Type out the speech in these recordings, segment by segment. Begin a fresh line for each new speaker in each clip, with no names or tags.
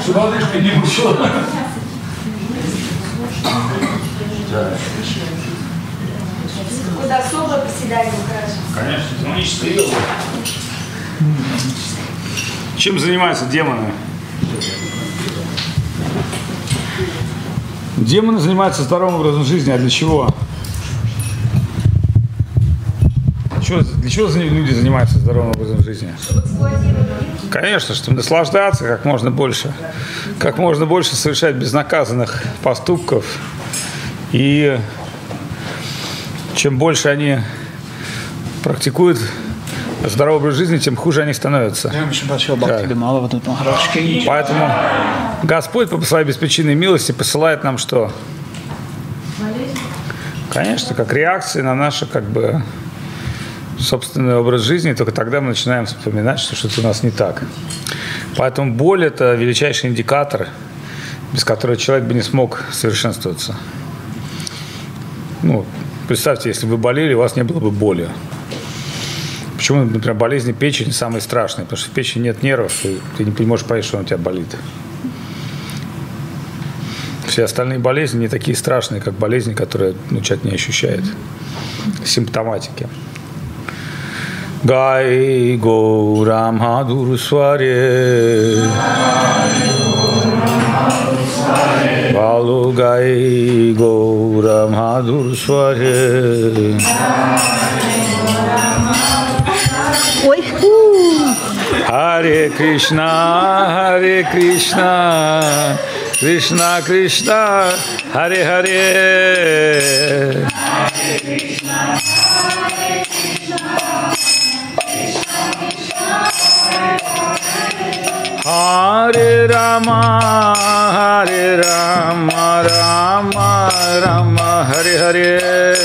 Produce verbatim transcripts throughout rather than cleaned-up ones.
Лодыжкой не мучил.
Куда особо поседание хорошо.
Конечно, демоническая йога. Чем занимаются демоны? Демоны занимаются здоровым образом жизни, а для чего? Для чего люди занимаются здоровым образом жизни? Конечно, чтобы наслаждаться как можно больше, как можно больше совершать безнаказанных поступков. И чем больше они практикуют здоровый образ жизни, тем хуже они становятся. Поэтому Господь по своей беспричинной милости посылает нам что? Конечно, как реакции на наше как бы собственный образ жизни, только тогда мы начинаем вспоминать, что что-то у нас не так. Поэтому боль – это величайший индикатор, без которого человек бы не смог совершенствоваться. Ну, представьте, если бы вы болели, у вас не было бы боли. Почему, например, болезни печени самые страшные? Потому что в печени нет нервов, и ты не можешь понять, что он у тебя болит. Все остальные болезни не такие страшные, как болезни, которые ну, человек не ощущает. Симптоматики. Гай Гаура Мадхурсваре Балу Гай Гаура Мадхурсваре Харе Кришна, Харе Кришна, Кришна Кришна, Харе Харе. Hare Rama, Hare Rama, Rama Rama, Hare Hare.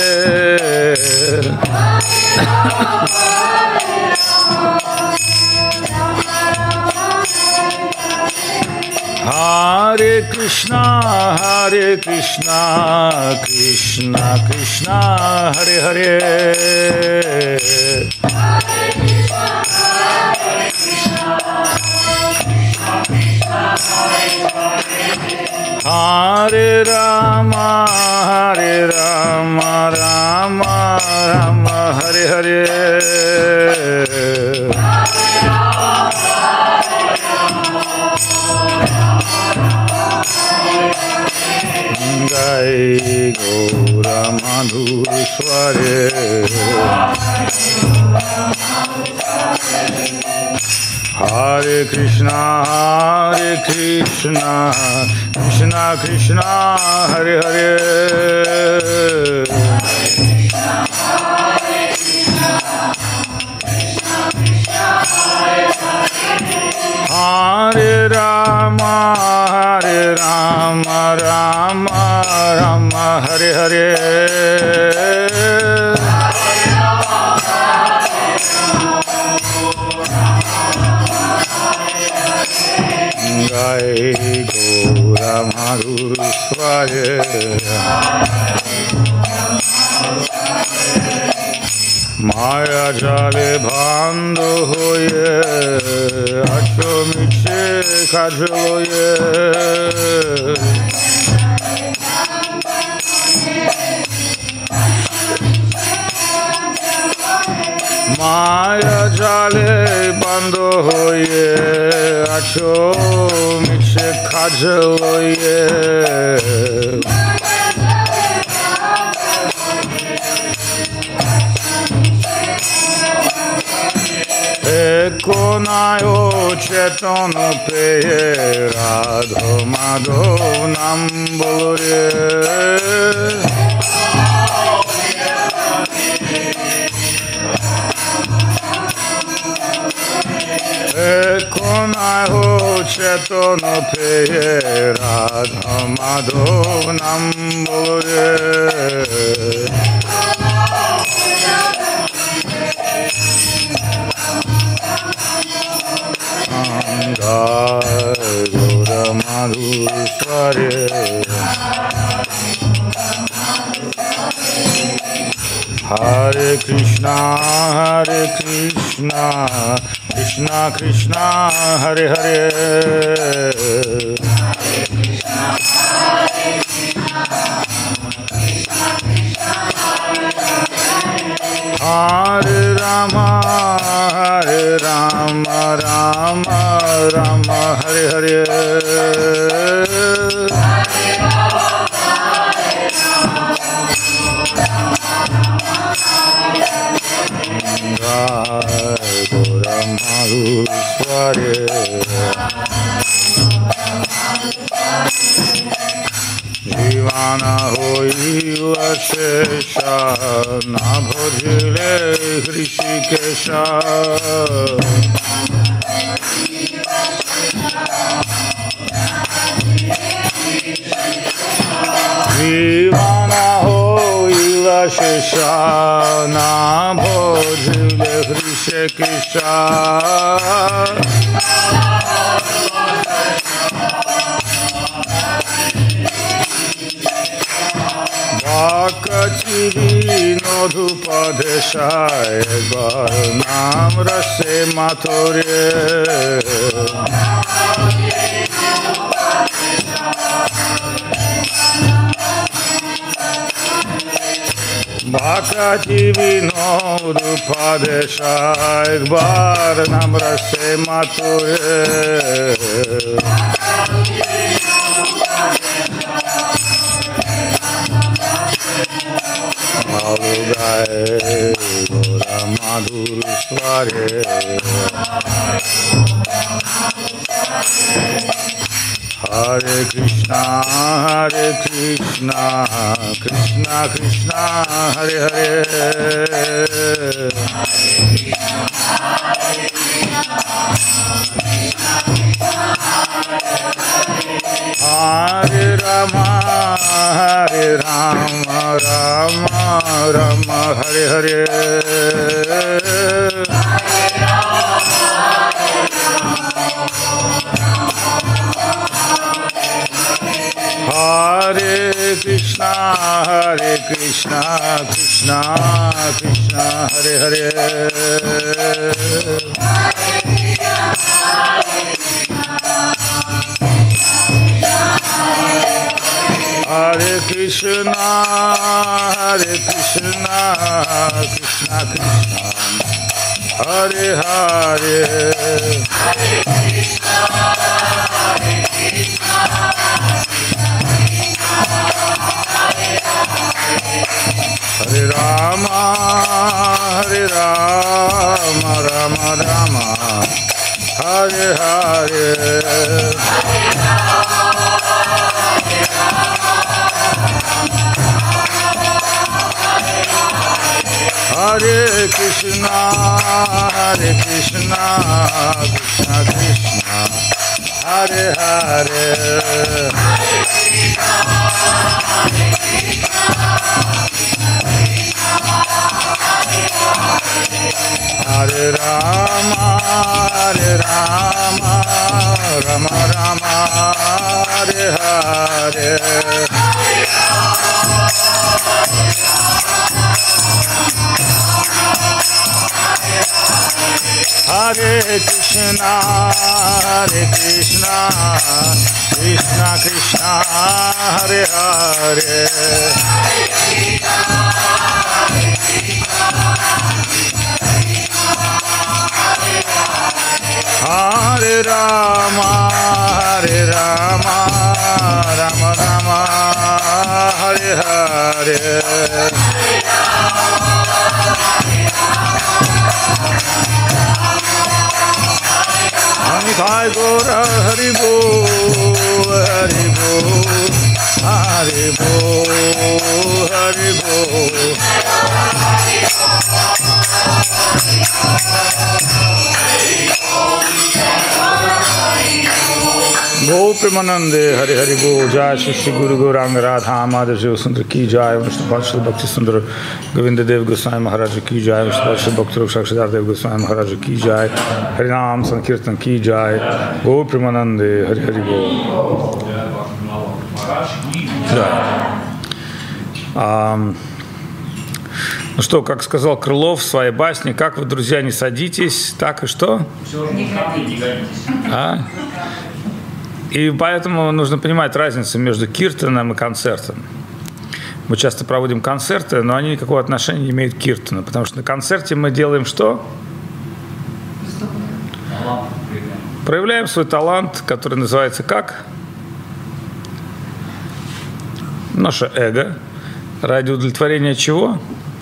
Hare Krishna, Hare Krishna, Krishna Krishna, Hare Hare. Hare Rama, Hare Rama, Rama Rama, Hare Hare. Jai Gaura Madhurasware Hare Krishna, Hare Krishna, Krishna Krishna, Hare Hare. Hare Rama, Hare Rama, Rama Rama, Hare Hare. Jai Gaura Madhurasware Maya jale bhando hoye acho miche kajloye Maya jale bando hoye acho miche kajloye Ekonayo chetano peye radho madhav nam bolore Ekonayo chetano peye radho madhav nam bolore Jai Gaura Madhurasware Hare Krishna, Hare Krishna, Krishna Krishna, Hare Hare. Hare Hare Madhusware Jivana hoila shesha na bhajile Hrishikesha Jivana hoila shesha na bhajile Hrishikesha Bhakti vinodhupadeshay bar naam rase mathurye Bhakti vinodhupadeshay bar naam rase mathurye Gaye Gora Madhur Sware Hare Krishna Hare Krishna Krishna Krishna Hare Hare Hare Rama Hare Rama Rama Rama Hare Hare Hare Krishna Hare Krishna Krishna Krishna Hare Hare Hare Krishna, Hare Krishna, Krishna Krishna, Hare Hare. Hare Krishna, Hare Krishna, Hare Rama, Hare Rama, Rama Rama, Hare Hare. Hare Krishna, Hare Krishna, Krishna Krishna, Hare Hare. Hare Rama, Hare Rama, Rama Rama, Hare Hare. Hare Krishna, Hare Krishna, Krishna Krishna, Hare Hare. Hare Rama, Hare Rama, Rama Rama, Hare Hare. Nitai Gora Hari Bo, Hari Bo, Hari Bo, Hari Bo. Gopimanande Hari Hari Bo, Jai Shri Guru Gauranga Radha Madhav Sundar Ki Jai, Vishnu Bhakti Bhakti Sundar Govinda Dev Goswami Maharaj Ki Jai, Vishnu Bhakti Rakshakshadar Dev Goswami Maharaj Ki Jai, Harinam Sankirtan Ki Jai, Gopimanande Hari Hari Bo. Um, ну что, как сказал Крылов в своей басне, как вы, друзья, не садитесь, так и что? А? И поэтому нужно понимать разницу между киртаном и концертом. Мы часто проводим концерты, но они никакого отношения не имеют к киртану, потому что на концерте мы делаем что? проявляем свой талант, который называется как? Наше эго. Ради удовлетворения чего?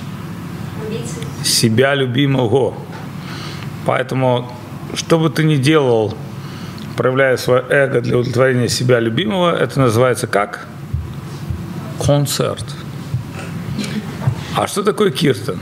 Себя любимого. Поэтому, что бы ты ни делал, проявляя свое эго для удовлетворения себя любимого, это называется как? Концерт. А что такое киртан?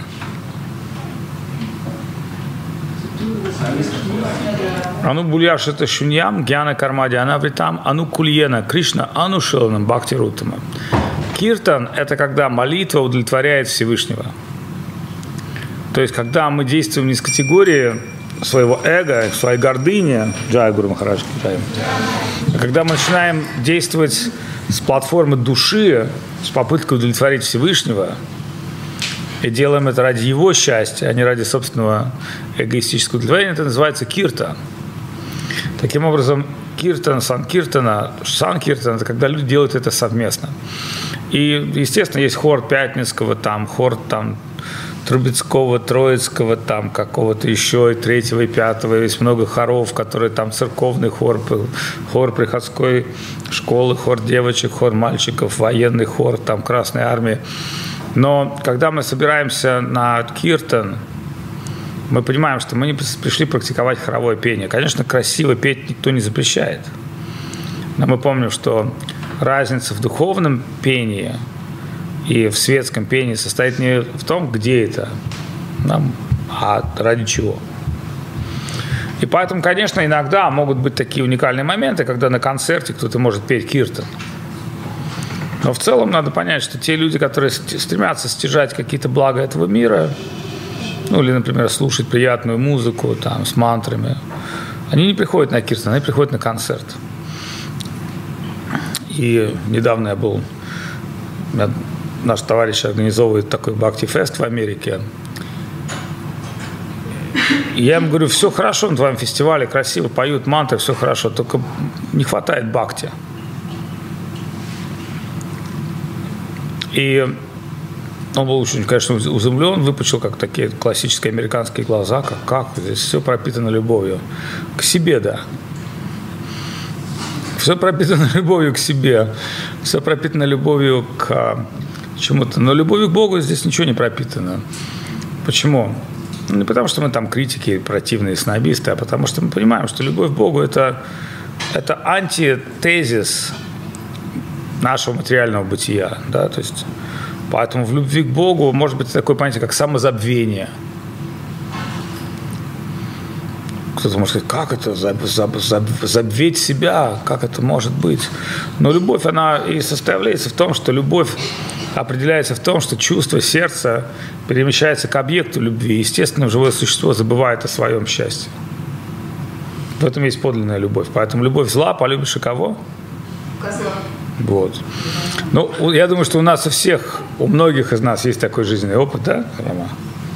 Ану бульяш это шуньям, гьяна кармади анавритам, ану кульена Кришна, ану шиланам бхакти рутама. Киртан – это когда молитва удовлетворяет Всевышнего. То есть, когда мы действуем не из категории своего эго, своей гордыни, джай Гуру Махарадж, а когда мы начинаем действовать с платформы души, с попыткой удовлетворить Всевышнего, и делаем это ради его счастья, а не ради собственного эгоистического удовлетворения, это называется киртан. Таким образом, киртан, санкиртана, санкиртан – это когда люди делают это совместно. И, естественно, есть хор Пятницкого, там, хор там, Трубецкого, Троицкого, там, какого-то еще, и третьего, и пятого. Есть много хоров, которые там церковный хор, хор приходской школы, хор девочек, хор мальчиков, военный хор, там, Красной армии. Но когда мы собираемся на киртан, мы понимаем, что мы не пришли практиковать хоровое пение. Конечно, красиво петь никто не запрещает. Но мы помним, что разница в духовном пении и в светском пении состоит не в том, где это, а ради чего. И поэтому, конечно, иногда могут быть такие уникальные моменты, когда на концерте кто-то может петь киртан. Но в целом надо понять, что те люди, которые стремятся стяжать какие-то блага этого мира, ну или, например, слушать приятную музыку там, с мантрами, они не приходят на киртан, они приходят на концерт. И недавно я был, наш товарищ организовывает такой бхакти-фест в Америке. И я им говорю, все хорошо на твоем фестивале, красиво поют мантры, все хорошо, только не хватает бхакти. И он был очень, конечно, изумлен, выпучил как такие классические американские глаза, как, как здесь все пропитано любовью. К себе, да. Все пропитано любовью к себе, все пропитано любовью к чему-то. Но любовью к Богу здесь ничего не пропитано. Почему? Ну, не потому, что мы там критики, противные снобисты, а потому что мы понимаем, что любовь к Богу – это, это антитезис нашего материального бытия. Да? То есть, поэтому в любви к Богу может быть такое понятие, как самозабвение. Кто-то может сказать, как это, заб, заб, заб, забветь себя, как это может быть? Но любовь, она и составляется в том, что любовь определяется в том, что чувство сердца перемещается к объекту любви. Естественно, живое существо забывает о своем счастье. В этом есть подлинная любовь. Поэтому любовь зла, полюбишь и кого?
Козла.
Вот. Ну, я думаю, что у нас у всех, у многих из нас есть такой жизненный опыт, да, Рома?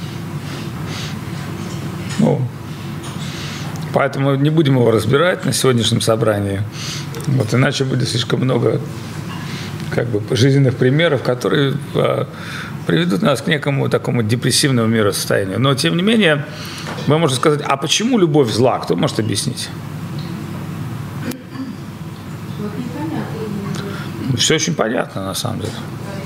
Ну, поэтому не будем его разбирать на сегодняшнем собрании. Вот, иначе будет слишком много как бы, жизненных примеров, которые э, приведут нас к некому такому депрессивному миросостоянию. Но, тем не менее, мы можем сказать, а почему любовь зла? Кто может объяснить? Все очень понятно, на самом деле.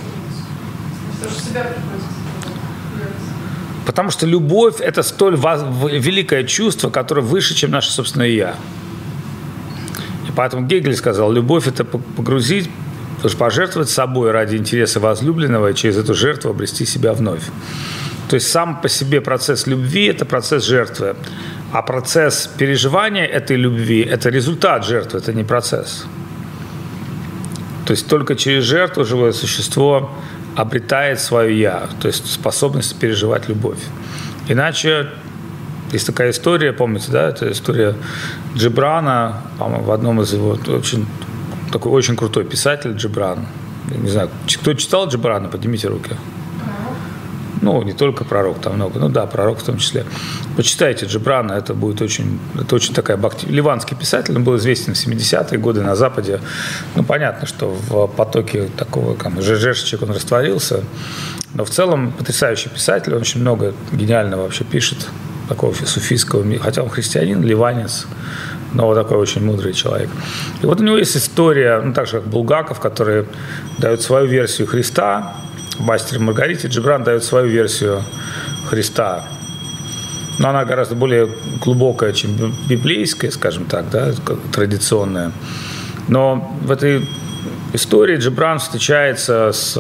Потому что любовь – это столь великое чувство, которое выше, чем наше собственное «я». И поэтому Гегель сказал, любовь – это погрузить, пожертвовать собой ради интереса возлюбленного и через эту жертву обрести себя вновь. То есть сам по себе процесс любви – это процесс жертвы, а процесс переживания этой любви – это результат жертвы, это не процесс. То есть только через жертву живое существо обретает свое «я», то есть способность переживать любовь. Иначе есть такая история, помните, да, это история Джибрана, по-моему, в одном из его, очень, такой очень крутой писатель Джибран. Я не знаю, кто читал Джибрана, поднимите руки. Ну, не только пророк, там много, ну да, пророк в том числе. Почитайте Джибрана, это будет очень, это очень такая бхакти... ливанский писатель, он был известен в семидесятые годы на Западе. Ну, понятно, что в потоке такого, как жешечек он растворился, но в целом потрясающий писатель, он очень много гениального вообще пишет, такого суфийского, хотя он христианин, ливанец, но такой очень мудрый человек. И вот у него есть история, ну, так же, как Булгаков, который дает свою версию Христа, в «Мастере и Маргарите» Джибран дает свою версию Христа. Но она гораздо более глубокая, чем библейская, скажем так, да, традиционная. Но в этой истории Джибран встречается с...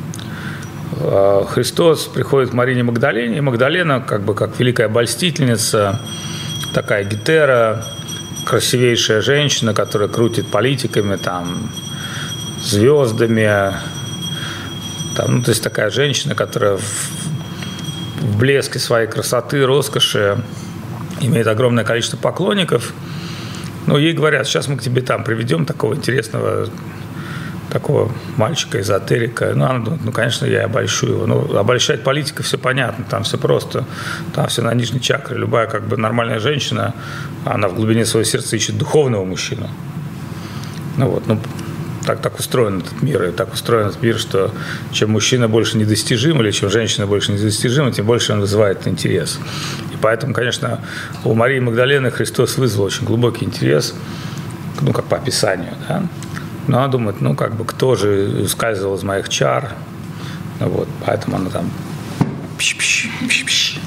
Христос приходит к Марине Магдалене, и Магдалена, как бы как великая обольстительница, такая гетера, красивейшая женщина, которая крутит политиками, там, звездами. Там, ну, то есть такая женщина, которая в, в блеске своей красоты, роскоши имеет огромное количество поклонников. Ну, ей говорят, сейчас мы к тебе там приведем такого интересного, такого мальчика-эзотерика. Ну, она думает, ну, конечно, я обольщу его. Ну, обольщать политика, все понятно, там все просто. Там все на нижней чакре. Любая, как бы, нормальная женщина, она в глубине своего сердца ищет духовного мужчину. Ну, вот, ну, так, так устроен этот мир. И так устроен этот мир, что чем мужчина больше недостижим, или чем женщина больше недостижима, тем больше он вызывает интерес. И поэтому, конечно, у Марии Магдалены Христос вызвал очень глубокий интерес, ну, как по описанию, да. Но она думает, ну, как бы, кто же ускальзывал из моих чар. Ну, вот, поэтому она там... Пш-пш, пш-пш.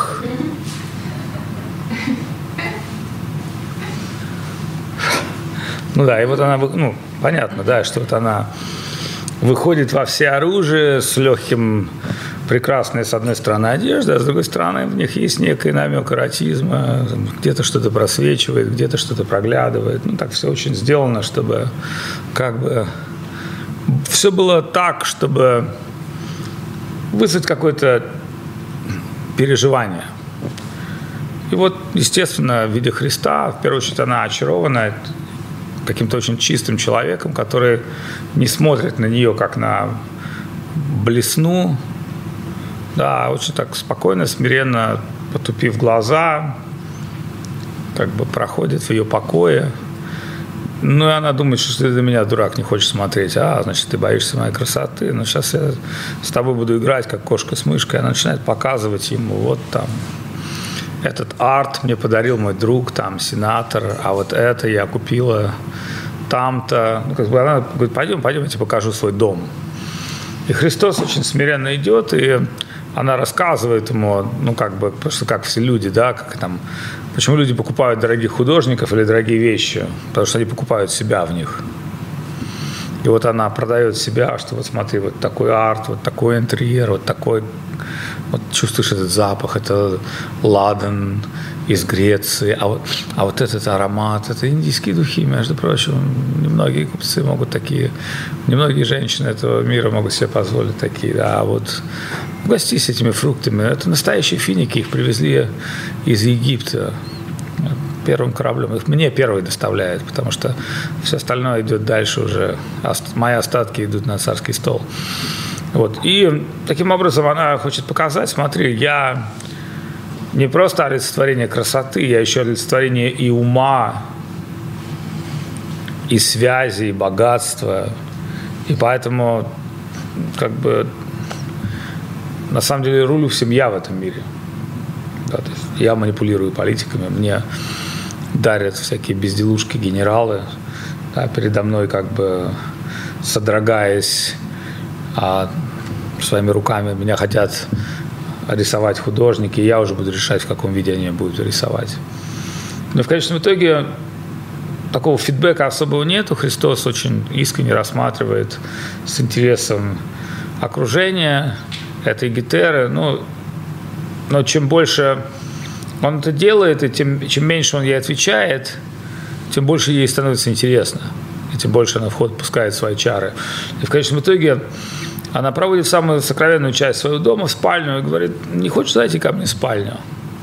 Ну да, и вот она, ну, понятно, да, что вот она выходит во всеоружие с легким, прекрасной, с одной стороны, одеждой, а с другой стороны, в них есть некий намек эротизма, где-то что-то просвечивает, где-то что-то проглядывает. Ну, так все очень сделано, чтобы как бы все было так, чтобы вызвать какое-то переживание. И вот, естественно, в виде Христа, в первую очередь, она очарована каким-то очень чистым человеком, который не смотрит на нее как на блесну, да, очень так спокойно, смиренно, потупив глаза, как бы проходит в ее покое. Ну, и она думает, что ты на меня, дурак, не хочешь смотреть. А, значит, ты боишься моей красоты. Ну, сейчас я с тобой буду играть, как кошка с мышкой. Она начинает показывать ему, вот там, этот арт мне подарил мой друг, там, сенатор, а вот это я купила там-то. Ну, как бы она говорит, пойдем, пойдем, я тебе покажу свой дом. И Христос очень смиренно идет, и она рассказывает ему, ну, как бы, потому что как все люди, да, как там, почему люди покупают дорогих художников или дорогие вещи? Потому что они покупают себя в них. И вот она продает себя, что вот смотри, вот такой арт, вот такой интерьер, вот такой, вот чувствуешь этот запах, это ладан из Греции, а вот, а вот этот аромат, это индийские духи, между прочим. Немногие купцы могут такие, немногие женщины этого мира могут себе позволить такие, да, вот угостись этими фруктами. Это настоящие финики, их привезли из Египта первым кораблем. Их мне первый доставляют, потому что все остальное идет дальше уже. Мои остатки идут на царский стол. Вот. И таким образом она хочет показать, смотри, я не просто олицетворение красоты, я еще олицетворение и ума, и связи, и богатства. И поэтому, как бы, на самом деле, рулю всем я в этом мире. Да, то есть я манипулирую политиками, мне дарят всякие безделушки генералы, да, передо мной, как бы, содрогаясь, а своими руками меня хотят рисовать художники, и я уже буду решать, в каком виде они будут рисовать. Но в конечном итоге такого фидбэка особого нету. Христос очень искренне рассматривает с интересом окружение этой гетеры. Ну, но чем больше он это делает, и тем, чем меньше он ей отвечает, тем больше ей становится интересно. И тем больше она в ход пускает свои чары. И в конечном итоге она проводит самую сокровенную часть своего дома, в спальню, и говорит, не хочешь зайти ко мне в спальню?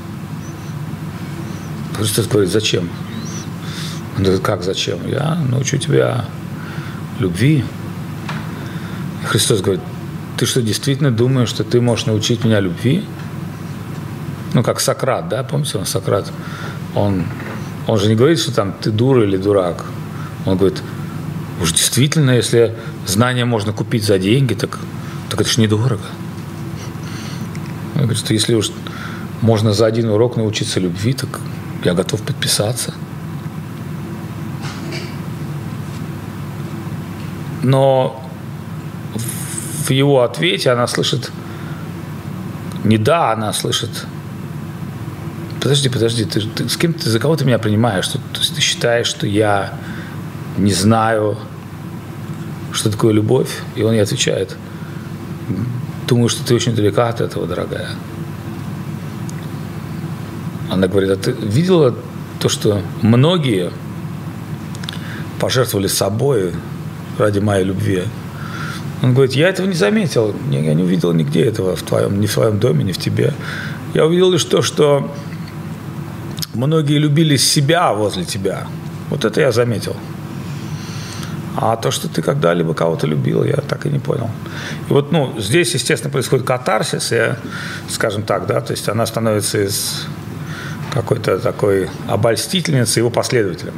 Христос говорит, зачем? Он говорит, как зачем? Я научу тебя любви. И Христос говорит, ты что, действительно думаешь, что ты можешь научить меня любви? Ну, как Сократ, да, помните, он Сократ, он, он же не говорит, что там ты дура или дурак. Он говорит, уж действительно, если знания можно купить за деньги, так, так это ж недорого. Он говорит, что если уж можно за один урок научиться любви, так я готов подписаться. Но в его ответе она слышит не да, она слышит: подожди, подожди, ты, ты с кем ты, за кого ты меня принимаешь? То есть ты считаешь, что я не знаю, что такое любовь? И он ей отвечает: думаю, что ты очень далека от этого, дорогая. Она говорит: а ты видела то, что многие пожертвовали собой ради моей любви? Он говорит: я этого не заметил, я не увидел нигде этого в твоем, ни в твоем доме, ни в тебе. Я увидел лишь то, что многие любили себя возле тебя. Вот это я заметил. А то, что ты когда-либо кого-то любил, я так и не понял. И вот, ну, здесь, естественно, происходит катарсис, и, скажем так, да, то есть она становится из какой-то такой обольстительницы его последователем.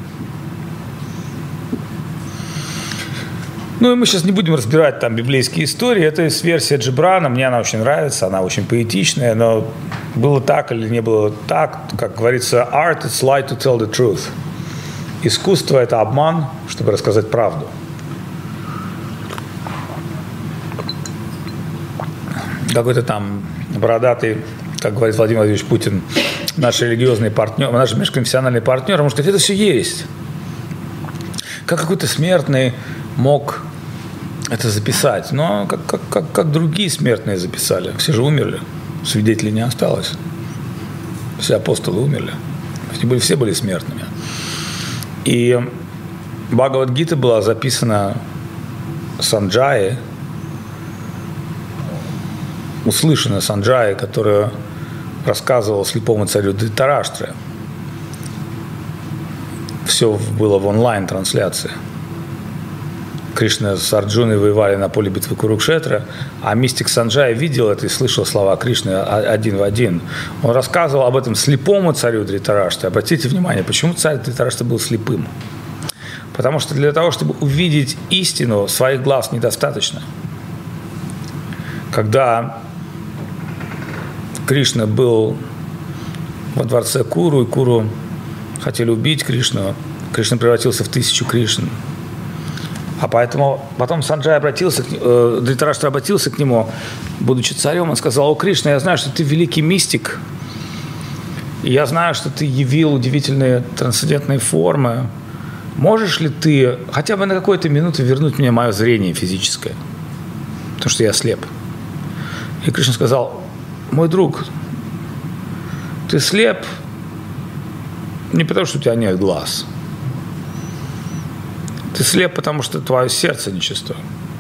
Ну и мы сейчас не будем разбирать там библейские истории. Это есть версия Джибрана, мне она очень нравится, она очень поэтичная, но было так или не было так, как говорится, art is lie to tell the truth. Искусство – это обман, чтобы рассказать правду. Какой-то там бородатый, как говорит Владимир Владимирович Путин, наш религиозный партнер, наш межконфессиональный партнер, потому что это все есть. Как какой-то смертный мог это записать? Но как, как, как, как другие смертные записали. Все же умерли, свидетелей не осталось. Все апостолы умерли. Они были, все были смертными. И Бхагавад-гита была записана Санджаей, услышана Санджаей, которую рассказывал слепому царю Дритараштре. Все было в онлайн-трансляции. Кришна с Арджуной воевали на поле битвы Курукшетра, а мистик Санджай видел это и слышал слова Кришны один в один. Он рассказывал об этом слепому царю Дритараштре. Обратите внимание, почему царь Дритараштра был слепым? Потому что для того, чтобы увидеть истину, своих глаз недостаточно. Когда Кришна был во дворце Куру, и Куру хотели убить Кришну, Кришна превратился в тысячу Кришн. А поэтому потом Санджай обратился, э, Дритараштра обратился к нему, будучи царем, он сказал: о, Кришна, я знаю, что ты великий мистик, и я знаю, что ты явил удивительные трансцендентные формы. Можешь ли ты хотя бы на какую-то минуту вернуть мне мое зрение физическое? Потому что я слеп. И Кришна сказал: мой друг, ты слеп не потому, что у тебя нет глаз. Ты слеп, потому что твое сердце нечисто.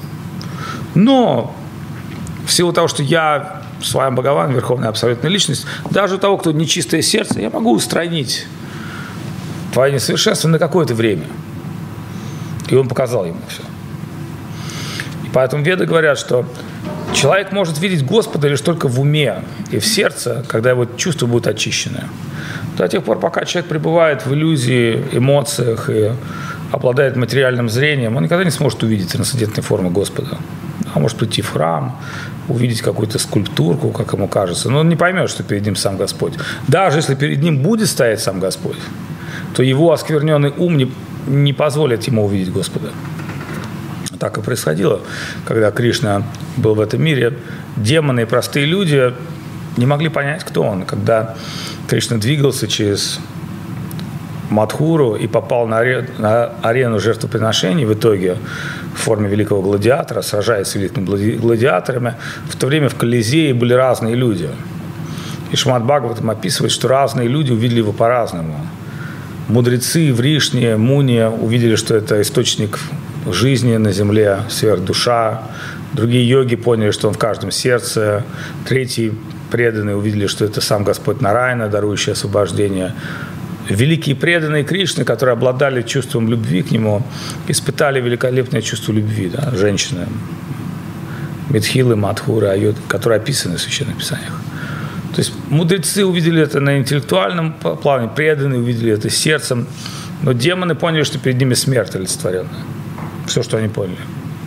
Но в силу того, что я Сваян Бхагаван, Верховная Абсолютная Личность, даже у того, кто нечистое сердце, я могу устранить твое несовершенство на какое-то время. И он показал ему все. И поэтому веды говорят, что человек может видеть Господа лишь только в уме и в сердце, когда его чувства будут очищены. До тех пор, пока человек пребывает в иллюзии, эмоциях и обладает материальным зрением, он никогда не сможет увидеть трансцендентные формы Господа. Он может прийти в храм, увидеть какую-то скульптурку, как ему кажется, но он не поймет, что перед ним сам Господь. Даже если перед ним будет стоять сам Господь, то его оскверненный ум не, не позволит ему увидеть Господа. Так и происходило, когда Кришна был в этом мире. Демоны и простые люди не могли понять, кто он. Когда Кришна двигался через Мадхуру и попал на арену, на арену жертвоприношений в итоге в форме великого гладиатора, сражаясь с великими гладиаторами, в то время в Колизее были разные люди. И Шримад Бхагаватам описывает, что разные люди увидели его по-разному. Мудрецы, Вришни, Муни увидели, что это источник жизни на земле, сверхдуша. Другие йоги поняли, что он в каждом сердце. Третьи преданные увидели, что это сам Господь Нараяна, дарующий освобождение. Великие преданные Кришны, которые обладали чувством любви к нему, испытали великолепное чувство любви. Да? Женщины, Мидхилы, Мадхуры, Айоды, которые описаны в Священных Писаниях. То есть мудрецы увидели это на интеллектуальном плане, преданные увидели это сердцем, но демоны поняли, что перед ними смерть олицетворенная. Все, что они поняли.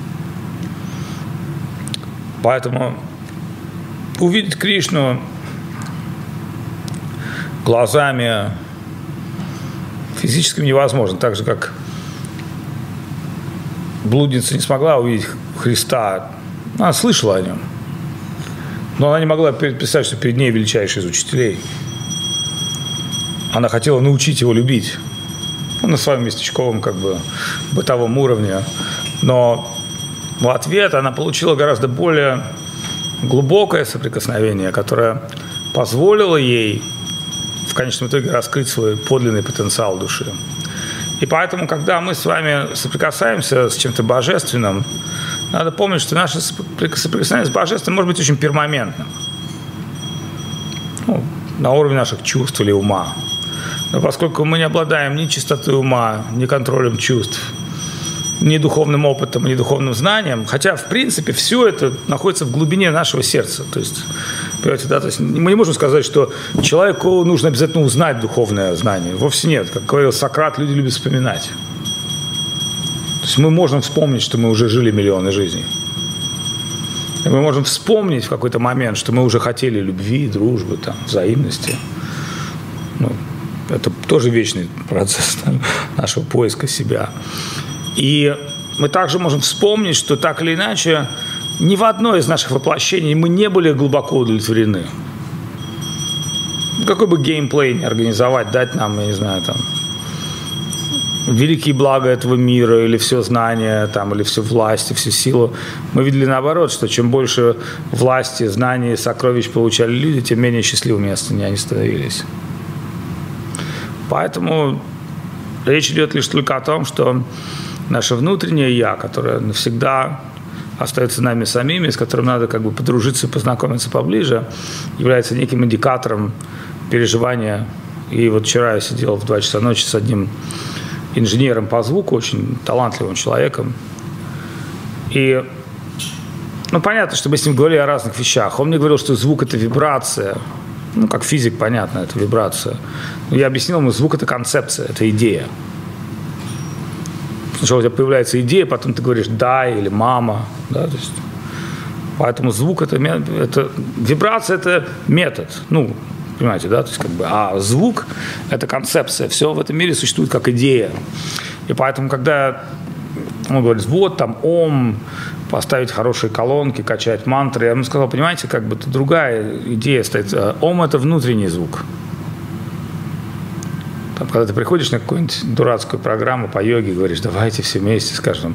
Поэтому увидеть Кришну глазами физически невозможно, так же, как блудница не смогла увидеть Христа. Она слышала о нем. Но она не могла представить, что перед ней величайший из учителей. Она хотела научить его любить. Ну, на своем местечковом, как бы, бытовом уровне. Но в ответ она получила гораздо более глубокое соприкосновение, которое позволило ей в конечном итоге раскрыть свой подлинный потенциал души. И поэтому, когда мы с вами соприкасаемся с чем-то божественным, надо помнить, что наше соприкосновение с божественным может быть очень перманентным. Ну, на уровне наших чувств или ума. Но поскольку мы не обладаем ни чистотой ума, ни контролем чувств, ни духовным опытом, ни духовным знанием, хотя, в принципе, все это находится в глубине нашего сердца. То есть, понимаете, да, то есть мы не можем сказать, что человеку нужно обязательно узнать духовное знание. Вовсе нет. Как говорил Сократ, люди любят вспоминать. То есть мы можем вспомнить, что мы уже жили миллионы жизней. И мы можем вспомнить в какой-то момент, что мы уже хотели любви, дружбы, там, взаимности. Ну, это тоже вечный процесс нашего поиска себя. И мы также можем вспомнить, что так или иначе ни в одной из наших воплощений мы не были глубоко удовлетворены. Какой бы геймплей ни организовать, дать нам, я не знаю, там, великие блага этого мира, или все знание, там, или всю власть, и всю силу, мы видели наоборот, что чем больше власти, знаний, сокровищ получали люди, тем менее счастливыми они становились. Поэтому речь идет лишь только о том, что наше внутреннее «я», которое навсегда остается нами самими, с которым надо как бы подружиться и познакомиться поближе, является неким индикатором переживания. И вот вчера я сидел в два часа ночи с одним инженером по звуку, очень талантливым человеком. И, ну, понятно, что мы с ним говорили о разных вещах. Он мне говорил, что звук – это вибрация. Ну, как физик, понятно, это вибрация. Но я объяснил ему, звук – это концепция, это идея. Сначала у тебя появляется идея, потом ты говоришь «да» или «мама». Да, то есть, поэтому звук это, – это вибрация – это метод. Ну, понимаете, да? То есть, как бы, а звук – это концепция. Все в этом мире существует как идея. И поэтому, когда он говорит, вот там ом, поставить хорошие колонки, качать мантры, я ему сказал, понимаете, как бы другая идея стоит. Ом – это внутренний звук. Там, когда ты приходишь на какую-нибудь дурацкую программу по йоге, говоришь, давайте все вместе скажем,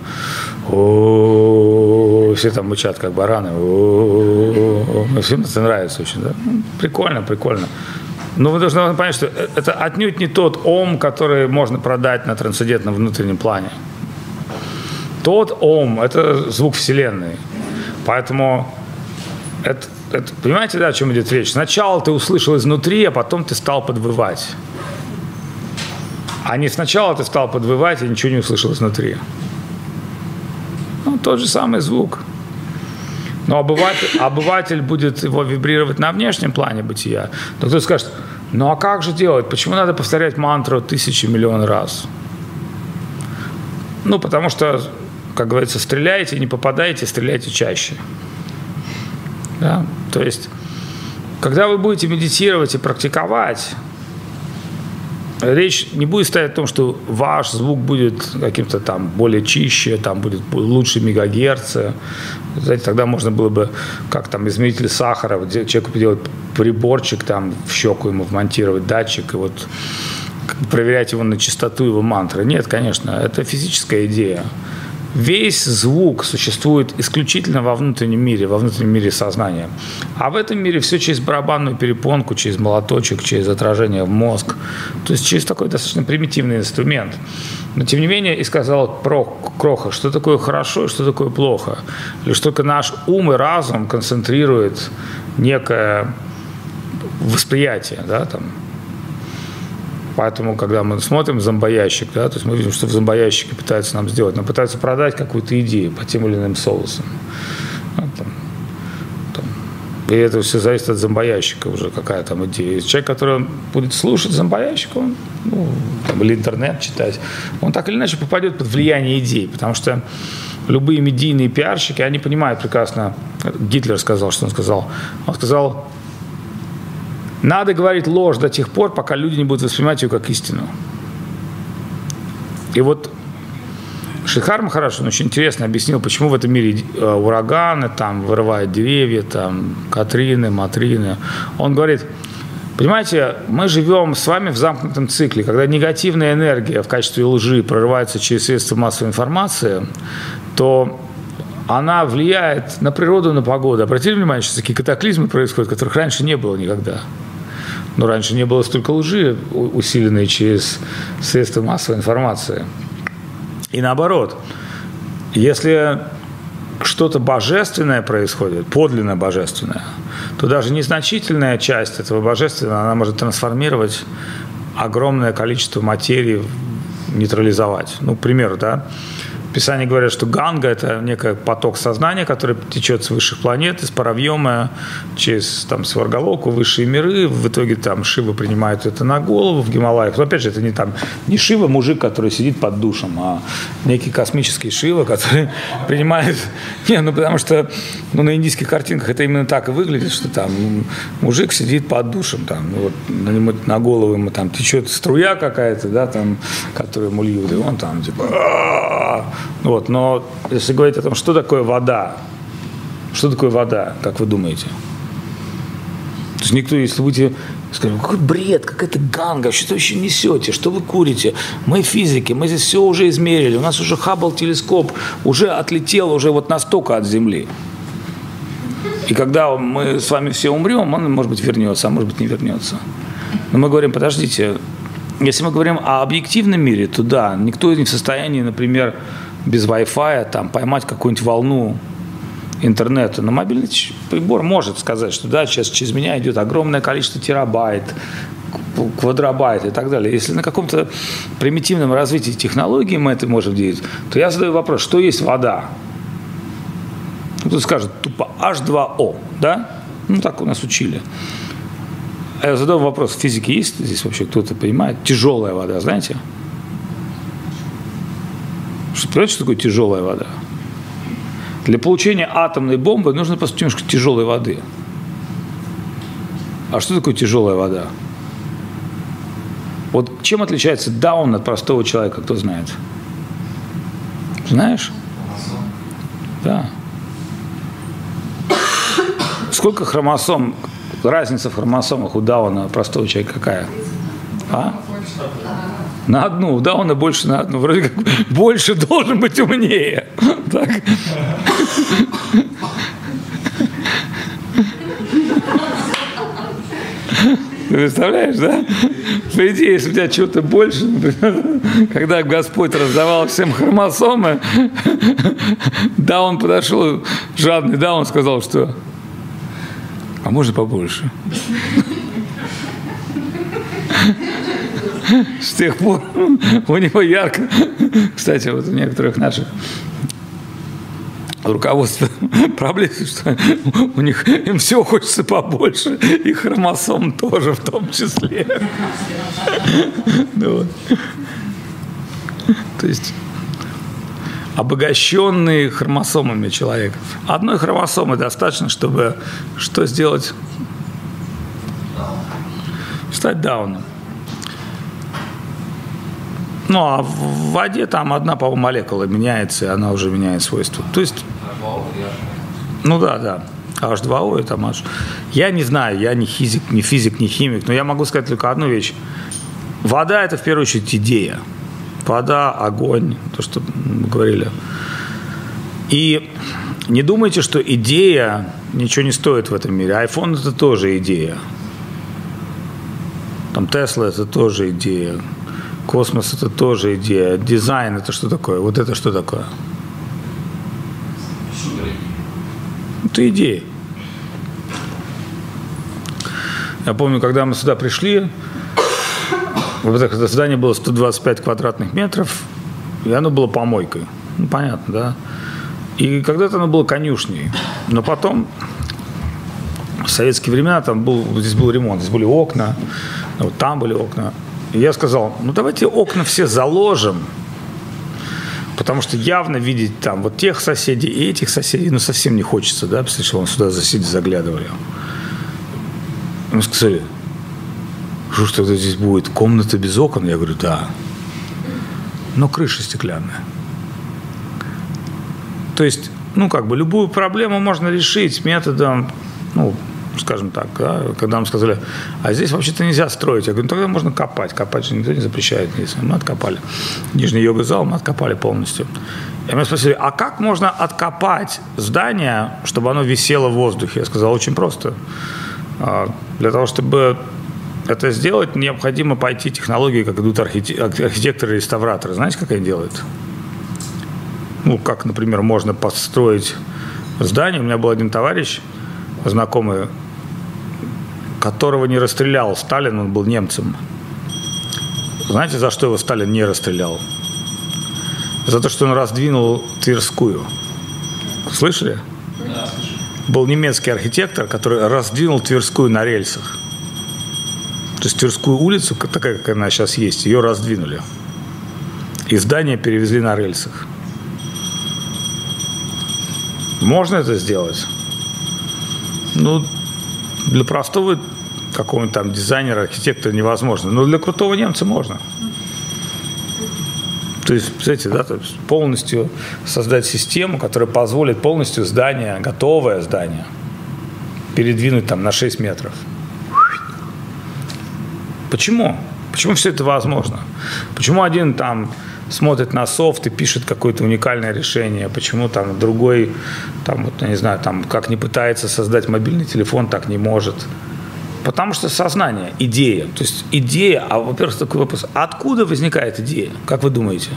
о, все там мычат, как бараны, о, всем это нравится очень, да? Прикольно, прикольно. Но вы должны понять, что это отнюдь не тот ом, который можно продать на трансцендентном внутреннем плане. Тот ом – это звук Вселенной. Поэтому, это, это, понимаете, да, о чем идет речь? Сначала ты услышал изнутри, а потом ты стал подвывать. А не сначала ты стал подвывать и ничего не услышал изнутри. Ну, тот же самый звук. Но обыватель, обыватель будет его вибрировать на внешнем плане бытия. Но кто-то скажет, ну а как же делать? Почему надо повторять мантру тысячи, миллион раз? Ну, потому что, как говорится, стреляйте, не попадаете, стреляйте чаще. Да? То есть, когда вы будете медитировать и практиковать, речь не будет стоять о том, что ваш звук будет каким-то там более чище, там будет лучше мегагерцы. Знаете, тогда можно было бы, как там измеритель сахара, человеку делать приборчик, там в щеку ему вмонтировать датчик и вот проверять его на чистоту его мантры. Нет, конечно, это физическая идея. Весь звук существует исключительно во внутреннем мире, во внутреннем мире сознания. А в этом мире все через барабанную перепонку, через молоточек, через отражение в мозг. То есть через такой достаточно примитивный инструмент. Но тем не менее, и сказал Кроха, что такое хорошо и что такое плохо. Лишь только наш ум и разум концентрируют некое восприятие, да, там. Поэтому, когда мы смотрим зомбоящик, да, то есть мы видим, что в зомбоящике пытаются нам сделать, но пытаются продать какую-то идею по тем или иным соусам. Ну, там, там. И это все зависит от зомбоящика уже, какая там идея. Человек, который будет слушать зомбоящик, он, ну, там, или интернет читать, он так или иначе попадет под влияние идей, потому что любые медийные пиарщики, они понимают прекрасно, Гитлер сказал, что он сказал, он сказал, надо говорить ложь до тех пор, пока люди не будут воспринимать ее как истину. И вот Шидхар Махарадж, он очень интересно объяснил, почему в этом мире ураганы, там, вырывают деревья, там, Катрины, Матрины. Он говорит, понимаете, мы живем с вами в замкнутом цикле, когда негативная энергия в качестве лжи прорывается через средства массовой информации, то она влияет на природу, на погоду. Обратили внимание, что такие катаклизмы происходят, которых раньше не было никогда. Но раньше не было столько лжи, усиленной через средства массовой информации. И наоборот, если что-то божественное происходит, подлинно божественное, то даже незначительная часть этого божественного, она может трансформировать огромное количество материи, нейтрализовать. Ну, к примеру, да, в Писании говорят, что Ганга – это некий поток сознания, который течет с высших планет, из Паравьемы, через там, Сваргалоку, высшие миры. В итоге там Шива принимает это на голову в Гималаях. Но опять же, это не, там, не Шива, мужик, который сидит под душем, а некий космический Шива, который принимает… Не, ну потому что ну, на индийских картинках это именно так и выглядит, что там мужик сидит под душем, там, вот, на, нему, на голову ему там течет струя какая-то, да, там, которую ему льют, и он там типа… Вот, но если говорить о том, что такое вода, что такое вода, как вы думаете? То есть никто, если будете сказать, какой бред, какая-то ганга, что вы вообще несете, что вы курите? Мы физики, мы здесь все уже измерили, у нас уже Хаббл телескоп уже отлетел уже вот настолько от Земли. И когда мы с вами все умрем, он, может быть, вернется, а может быть, не вернется. Но мы говорим, подождите, если мы говорим о объективном мире, то да, никто не в состоянии, например, без Wi-Fi там, поймать какую-нибудь волну интернета. Но мобильный прибор может сказать, что да, сейчас через меня идет огромное количество терабайт, квадробайт и так далее. Если на каком-то примитивном развитии технологий мы это можем делать, то я задаю вопрос, что есть вода? Кто-то скажет тупо эйч два о, да? Ну, так у нас учили. А я задаю вопрос, в физике есть здесь вообще кто-то понимает? Тяжелая вода, знаете? Что, понимаете, что такое тяжелая вода? Для получения атомной бомбы нужно просто немножко тяжелой воды. А что такое тяжелая вода? Вот чем отличается даун от простого человека, кто знает? Знаешь? Да. Сколько хромосом, разница в хромосомах у дауна простого человека какая? А? На одну. У дауна больше на одну. Вроде как больше должен быть умнее. Так? Ты представляешь, да? По идее, если у тебя чего-то больше, например, когда Господь раздавал всем хромосомы, даун подошел, жадный даун сказал, что а можно побольше? С тех пор у него ярко. Кстати, вот у некоторых наших руководства проблемы, что у них им все хочется побольше, и хромосом тоже в том числе. То есть обогащенный хромосомами человек. Одной хромосомы достаточно, чтобы что сделать? Стать дауном. Ну, а в воде там одна, по-моему, молекула меняется, и она уже меняет свойства. То есть, ну да, да, эйч два о это H. Я не знаю, я не физик, не физик, не химик, но я могу сказать только одну вещь. Вода – это в первую очередь идея. Вода, огонь, то, что мы говорили. И не думайте, что идея ничего не стоит в этом мире. iPhone – это тоже идея. Там Tesla – это тоже идея. Космос – это тоже идея. Дизайн – это что такое? Вот это что такое? Это идея. Я помню, когда мы сюда пришли, вот это здание было сто двадцать пять квадратных метров, и оно было помойкой. Ну, понятно, да? И когда-то оно было конюшней. Но потом, в советские времена, там был, здесь был ремонт, здесь были окна, вот там были окна. И я сказал, ну давайте окна все заложим, потому что явно видеть там вот тех соседей и этих соседей, ну совсем не хочется, да, потому что он сюда соседи заглядывали. Мы сказали, что ж тогда здесь будет, комната без окон? Я говорю, да, но крыша стеклянная. То есть, ну, как бы любую проблему можно решить методом, ну, скажем так, да, когда нам сказали, а здесь вообще-то нельзя строить. Я говорю, ну, тогда можно копать. Копать же никто не запрещает. Мы откопали. Нижний йога-зал мы откопали полностью. И меня спросили, а как можно откопать здание, чтобы оно висело в воздухе? Я сказал, очень просто. Для того, чтобы это сделать, необходимо пойти технологии, как идут архитекторы и реставраторы. Знаете, как они делают? Ну, как, например, можно построить здание. У меня был один товарищ, знакомый, которого не расстрелял Сталин, он был немцем. Знаете, за что его Сталин не расстрелял? За то, что он раздвинул Тверскую. Слышали?
Да, слышу.
Был немецкий архитектор, который раздвинул Тверскую на рельсах. То есть Тверскую улицу, такая, как она сейчас есть, ее раздвинули. И здание перевезли на рельсах. Можно это сделать? Ну, для простого какого-нибудь там дизайнера, архитектора невозможно. Но для крутого немца можно. То есть, представляете, да, то есть полностью создать систему, которая позволит полностью здание, готовое здание, передвинуть там на шесть метров. Почему? Почему все это возможно? Почему один там смотрит на софт и пишет какое-то уникальное решение? Почему там другой, там, вот, я не знаю, там, как не пытается создать мобильный телефон, так не может? Потому что сознание, идея. То есть идея, а, во-первых, такой вопрос. Откуда возникает идея? Как вы думаете?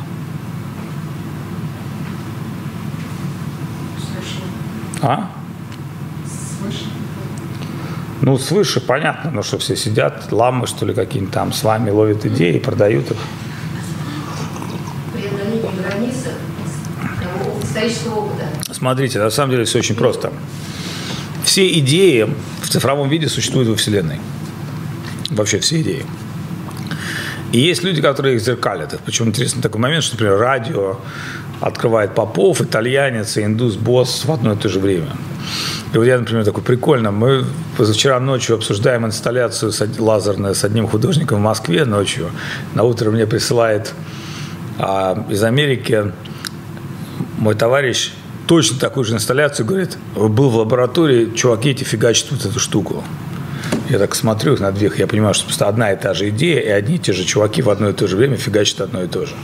Свыше.
А?
Свыше.
Ну, свыше, понятно, но что все сидят, ламы, что ли, какие-нибудь там с вами ловят идеи и продают их.
Преодоление границ того исторического опыта.
Смотрите, на самом деле все очень просто. Все идеи в цифровом виде существуют во Вселенной. Вообще все идеи. И есть люди, которые их зеркалят. Причем интересный такой момент, что, например, радио открывает Попов, итальянец и индус Босс в одно и то же время. И вот я, например, такой прикольно. Мы позавчера ночью обсуждаем инсталляцию лазерную с одним художником в Москве ночью. На утро мне присылает а, из Америки мой товарищ точно такую же инсталляцию, говорит, был в лаборатории, чуваки эти фигачат вот эту штуку. Я так смотрю на двух, я понимаю, что просто одна и та же идея, и одни и те же чуваки в одно и то же время фигачат одно и то же.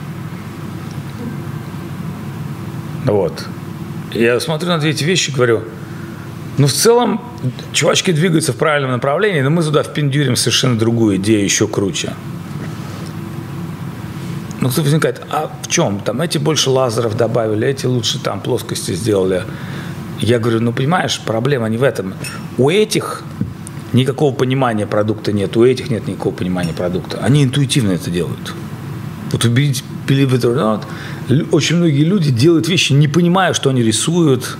Вот. Я смотрю на две эти вещи и говорю, ну, в целом, чувачки двигаются в правильном направлении, но мы туда впендюрим совершенно другую идею, еще круче. Ну, кто возникает, а в чем? Там эти больше лазеров добавили, эти лучше там плоскости сделали. Я говорю, ну, понимаешь, проблема не в этом. У этих никакого понимания продукта нет, у этих нет никакого понимания продукта. Они интуитивно это делают. Вот убедить, believe it or not, очень многие люди делают вещи, не понимая, что они рисуют.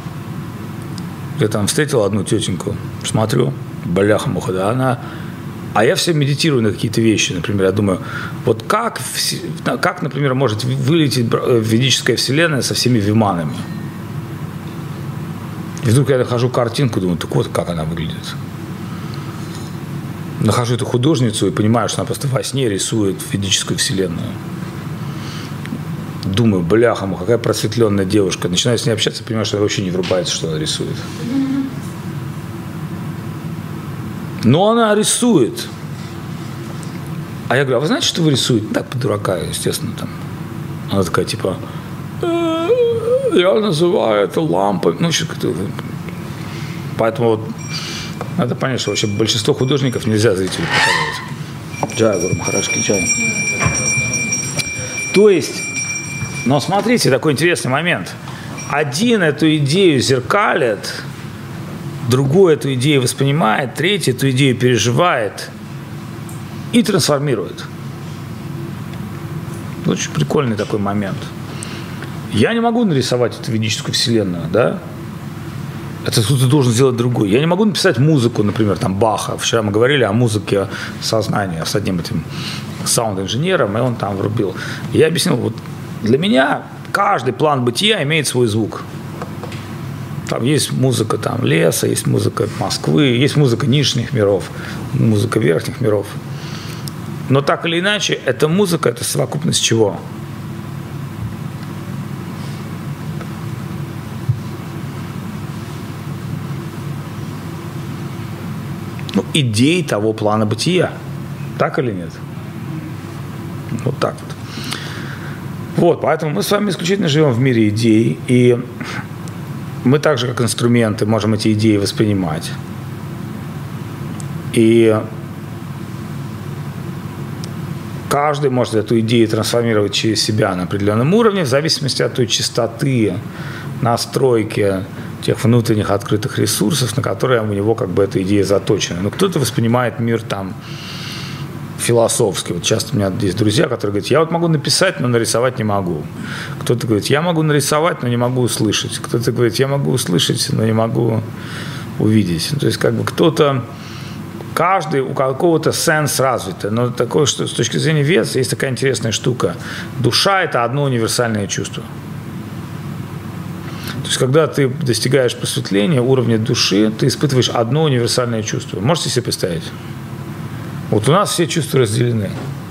Я там встретил одну тетеньку, смотрю, бляха-муха, да, она... А я все медитирую на какие-то вещи, например, я думаю, вот как, как, например, может вылететь ведическая вселенная со всеми виманами? И вдруг я нахожу картинку, думаю, так вот как она выглядит. Нахожу эту художницу и понимаю, что она просто во сне рисует ведическую вселенную. Думаю, бляха-муха, какая просветленная девушка. Начинаю с ней общаться, понимаю, что она вообще не врубается, что она рисует. Но она рисует. А я говорю, а вы знаете, что вы рисуете? Так, по дурака, естественно, там. Она такая, типа, я называю это лампой. Ну, еще как-то... Поэтому вот надо понять, что вообще большинство художников нельзя зрителю показывать. Джай, говорю, Махарадж Ки Джай. То есть, но смотрите, такой интересный момент. Один эту идею зеркалит, другой эту идею воспринимает, третий эту идею переживает и трансформирует. Очень прикольный такой момент. Я не могу нарисовать эту ведическую вселенную, да? Это кто-то должен сделать другой. Я не могу написать музыку, например, там Баха. Вчера мы говорили о музыке сознания с одним этим саунд-инженером, и он там врубил. Я объяснил, вот для меня каждый план бытия имеет свой звук. Там есть музыка там, леса, есть музыка Москвы, есть музыка нижних миров, музыка верхних миров. Но так или иначе, эта музыка – это совокупность чего? идей того плана бытия. Так или нет? Вот так вот. Вот, поэтому мы с вами исключительно живем в мире идей, и мы так же, как инструменты, можем эти идеи воспринимать. И каждый может эту идею трансформировать через себя на определенном уровне, в зависимости от той частоты, настройки тех внутренних открытых ресурсов, на которые у него как бы эта идея заточена. Но кто-то воспринимает мир там философски. Вот часто у меня есть друзья, которые говорят, я вот могу написать, но нарисовать не могу. Кто-то говорит, я могу нарисовать, но не могу услышать. Кто-то говорит, я могу услышать, но не могу увидеть. То есть как бы кто-то, каждый у какого-то сенс развитый. Но такое, что с точки зрения Вед есть такая интересная штука. Душа – это одно универсальное чувство. То есть когда ты достигаешь просветления, уровня души, ты испытываешь одно универсальное чувство. Можете себе представить? Вот у нас все чувства разделены.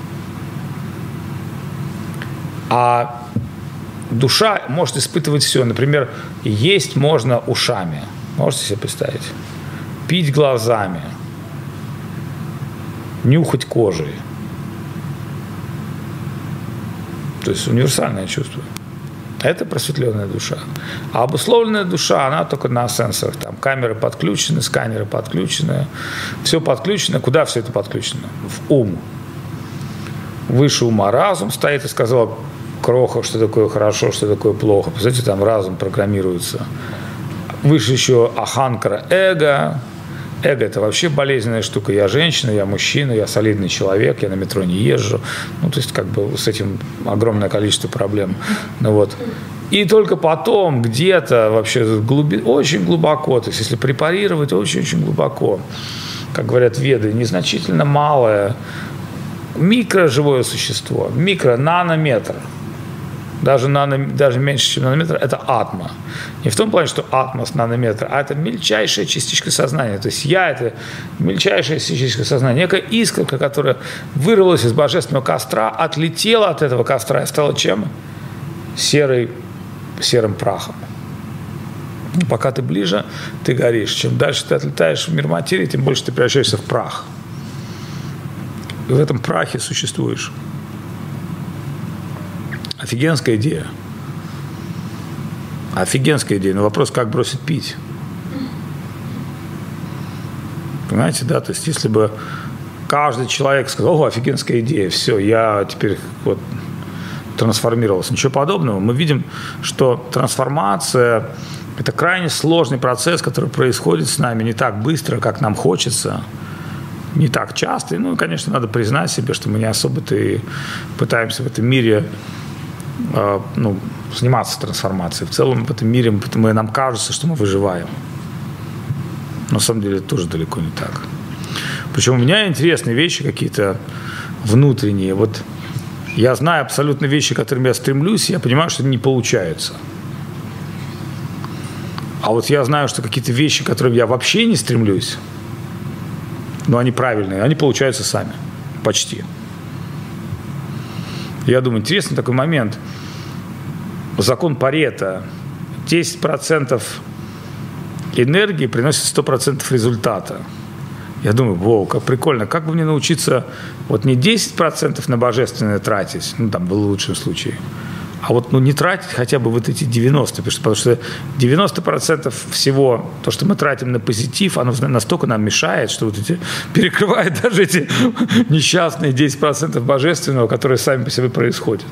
А душа может испытывать все. Например, есть можно ушами. Можете себе представить? Пить глазами. Нюхать кожей. То есть универсальное чувство. Это просветленная душа. А обусловленная душа, она только на сенсорах. Там камеры подключены, сканеры подключены. Все подключено. Куда все это подключено? В ум. Выше ума разум стоит и сказал Кроха, что такое хорошо, что такое плохо. Представляете, там разум программируется. Выше еще аханкара, эго. Эго – это вообще болезненная штука. Я женщина, я мужчина, я солидный человек, я на метро не езжу. Ну, то есть, как бы с этим огромное количество проблем. Ну, вот. И только потом где-то вообще глуби... очень глубоко, то есть, если препарировать, очень-очень глубоко, как говорят веды, незначительно малое микроживое существо, микро-нанометр. Даже, нано, даже меньше, чем нанометр, это атма. Не в том плане, что атма с нанометра, а это мельчайшая частичка сознания. То есть я – это мельчайшая частичка сознания. Некая искорка, которая вырвалась из божественного костра, отлетела от этого костра и стала чем? Серой, серым прахом. И пока ты ближе, ты горишь. Чем дальше ты отлетаешь в мир материи, тем больше ты превращаешься в прах. И в этом прахе существуешь. Офигенская идея. Офигенская идея. Но вопрос, как бросить пить? Понимаете, да? То есть, если бы каждый человек сказал, о, офигенская идея, все, я теперь вот трансформировался. Ничего подобного. Мы видим, что трансформация – это крайне сложный процесс, который происходит с нами не так быстро, как нам хочется, не так часто. И, ну, конечно, надо признать себе, что мы не особо-то и пытаемся в этом мире ну, заниматься трансформацией. В целом в этом мире мы, нам кажется, что мы выживаем. Но на самом деле это тоже далеко не так. Причем у меня интересные вещи какие-то внутренние. Вот я знаю абсолютно вещи, к которым я стремлюсь, и я понимаю, что не получаются. А вот я знаю, что какие-то вещи, к которым я вообще не стремлюсь, но они правильные, они получаются сами. Почти. Я думаю, интересный такой момент. Закон Парето. десять процентов энергии приносит сто процентов результата. Я думаю, вау, как прикольно. Как бы мне научиться вот не десять процентов на божественное тратить, ну, там, в лучшем случае, а вот ну, не тратить хотя бы вот эти девяносто процентов, потому что девяносто процентов всего, то, что мы тратим на позитив, оно настолько нам мешает, что вот эти, перекрывает даже эти несчастные десять процентов божественного, которые сами по себе происходят.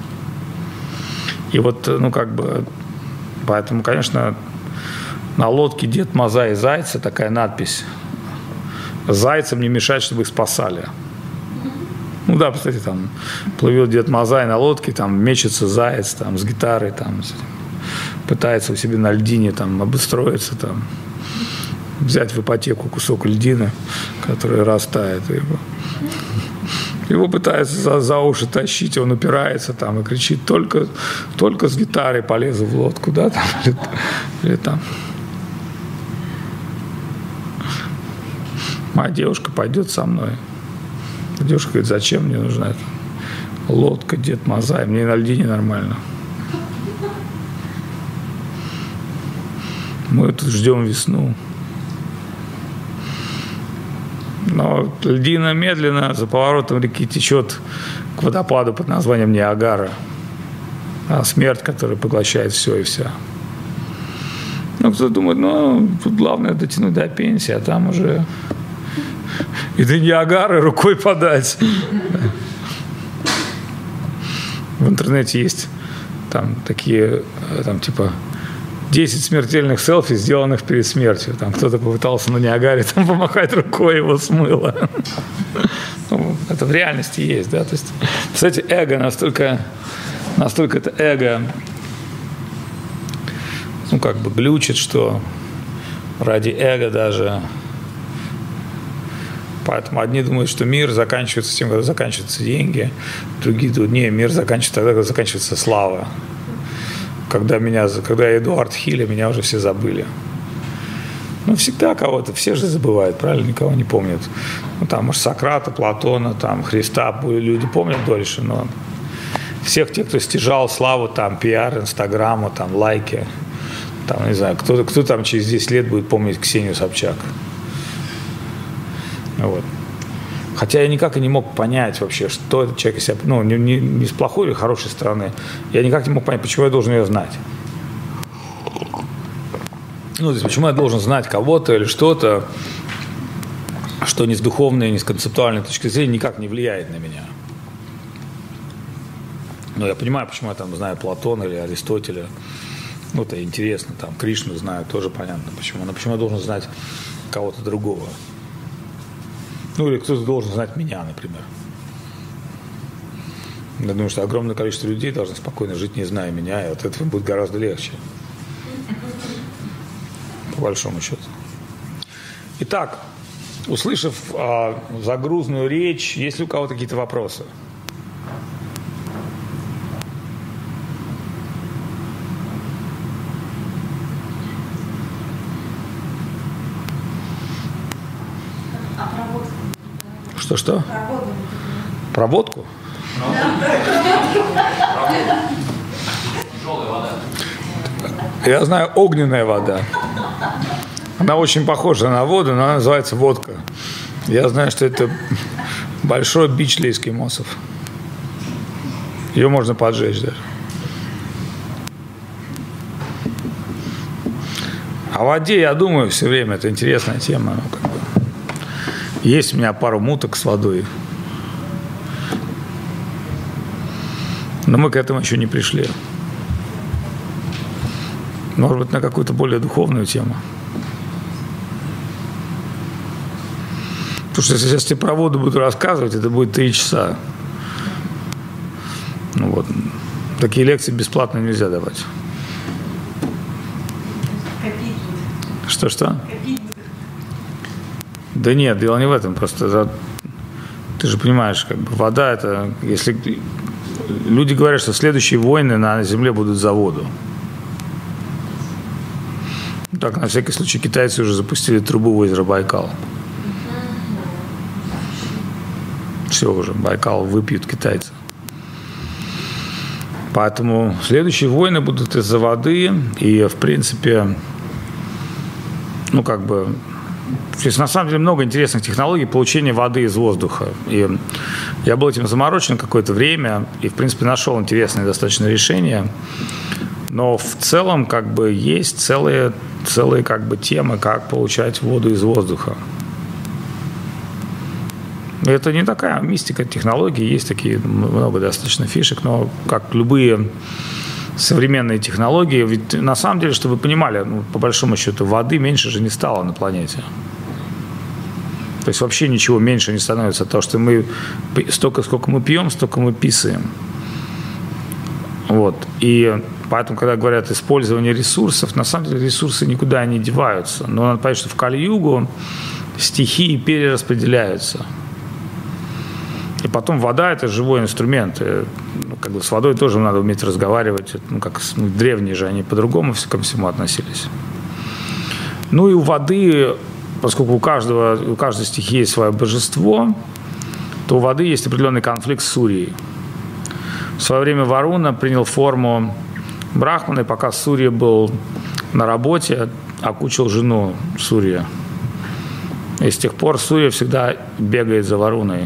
И вот, ну, как бы, поэтому, конечно, на лодке Дед Маза и Зайца такая надпись: «Зайцам не мешать, чтобы их спасали». Ну да, кстати, там плывет Дед Мазай на лодке, там мечется заяц там, с гитарой, там, пытается у себя на льдине там, обустроиться, там, взять в ипотеку кусок льдины, который растает. Его, его пытаются за, за уши тащить, он упирается там и кричит: только, только с гитарой полезу в лодку, да, там, или, или там. Моя девушка пойдет со мной. Девушка говорит: зачем мне нужна эта лодка, Дед Мазай, мне на льдине нормально. Мы тут ждем весну. Но льдина медленно за поворотом реки течет к водопаду под названием Ниагара. А смерть, которая поглощает все и вся. Ну, кто-то думает, ну, тут главное дотянуть до пенсии, а там уже и до Ниагары рукой подать. В интернете есть там такие, там типа десять смертельных селфи, сделанных перед смертью. Там кто-то попытался на Ниагаре там помахать рукой, его смыло. Ну, это в реальности есть, да. То есть, кстати, эго настолько, настолько это эго, ну, как бы глючит, что ради эго даже. Поэтому одни думают, что мир заканчивается тем, когда заканчиваются деньги, другие думают, не, мир заканчивается тогда, когда заканчивается слава. Когда, меня, когда я Эдуард Хилли, меня уже все забыли. Ну, всегда кого-то, все же забывают, правильно, никого не помнят. Ну, там, может, Сократа, Платона, там, Христа люди помнят дольше, но всех тех, кто стяжал славу, там, пиар, инстаграма, там, лайки, там, не знаю, кто, кто там через десять лет будет помнить Ксению Собчак. Вот. Хотя я никак и не мог понять вообще, что этот человек из себя, ну, не, не, не с плохой или хорошей стороны. Я никак не мог понять, почему я должен ее знать. Ну, то есть, почему я должен знать кого-то или что-то, что ни с духовной, ни с концептуальной точки зрения никак не влияет на меня. Но я понимаю, почему я там знаю Платона или Аристотеля. Ну, это интересно, там, Кришну знаю, тоже понятно, почему. Но почему я должен знать кого-то другого? Ну, или кто-то должен знать меня, например. Я думаю, что огромное количество людей должно спокойно жить, не зная меня, и от этого будет гораздо легче. По большому счету. Итак, услышав а, загрузную речь, есть ли у кого-то какие-то вопросы? Что-что? Проводку.
Тяжелая вода.
Я знаю, огненная вода. Она очень похожа на воду, но она называется водка. Я знаю, что это большой бич для эскимосов. Ее можно поджечь даже. О воде я думаю все время, это интересная тема. Ну, как бы. Есть у меня пару муток с водой. Но мы к этому еще не пришли. Может быть, на какую-то более духовную тему. Потому что если я сейчас тебе про воду буду рассказывать, это будет три часа. Ну вот. Такие лекции бесплатно нельзя давать. Что-что? Да нет, дело не в этом. Просто ты же понимаешь, как бы вода это... Если люди говорят, что следующие войны на Земле будут за воду. Так, на всякий случай, китайцы уже запустили трубу в озеро Байкал. Все уже, Байкал выпьют китайцы. Поэтому следующие войны будут из-за воды. И, в принципе, ну, как бы... То есть, на самом деле, много интересных технологий получения воды из воздуха. И я был этим заморочен какое-то время. И, в принципе, нашел интересное достаточно решение. Но в целом, как бы, есть целые, целые как бы, темы, как получать воду из воздуха. Это не такая мистика технологий, есть такие много достаточно фишек, но как любые современные технологии, ведь на самом деле, чтобы вы понимали, ну, по большому счету, воды меньше же не стало на планете. То есть вообще ничего меньше не становится от того, что мы столько, сколько мы пьем, столько мы писаем. Вот. И поэтому, когда говорят использование ресурсов, на самом деле ресурсы никуда не деваются. Но надо понять, что в Кали-югу стихии перераспределяются. И потом вода – это живой инструмент. И, ну, как бы с водой тоже надо уметь разговаривать. Ну, как ну, древние же они по-другому ко всему относились. Ну и у воды, поскольку у каждого, у каждой стихии есть свое божество, то у воды есть определенный конфликт с Сурьей. В свое время Варуна принял форму Брахмана, и пока Сурья был на работе, окучил жену Сурья. И с тех пор Сурья всегда бегает за Варуной.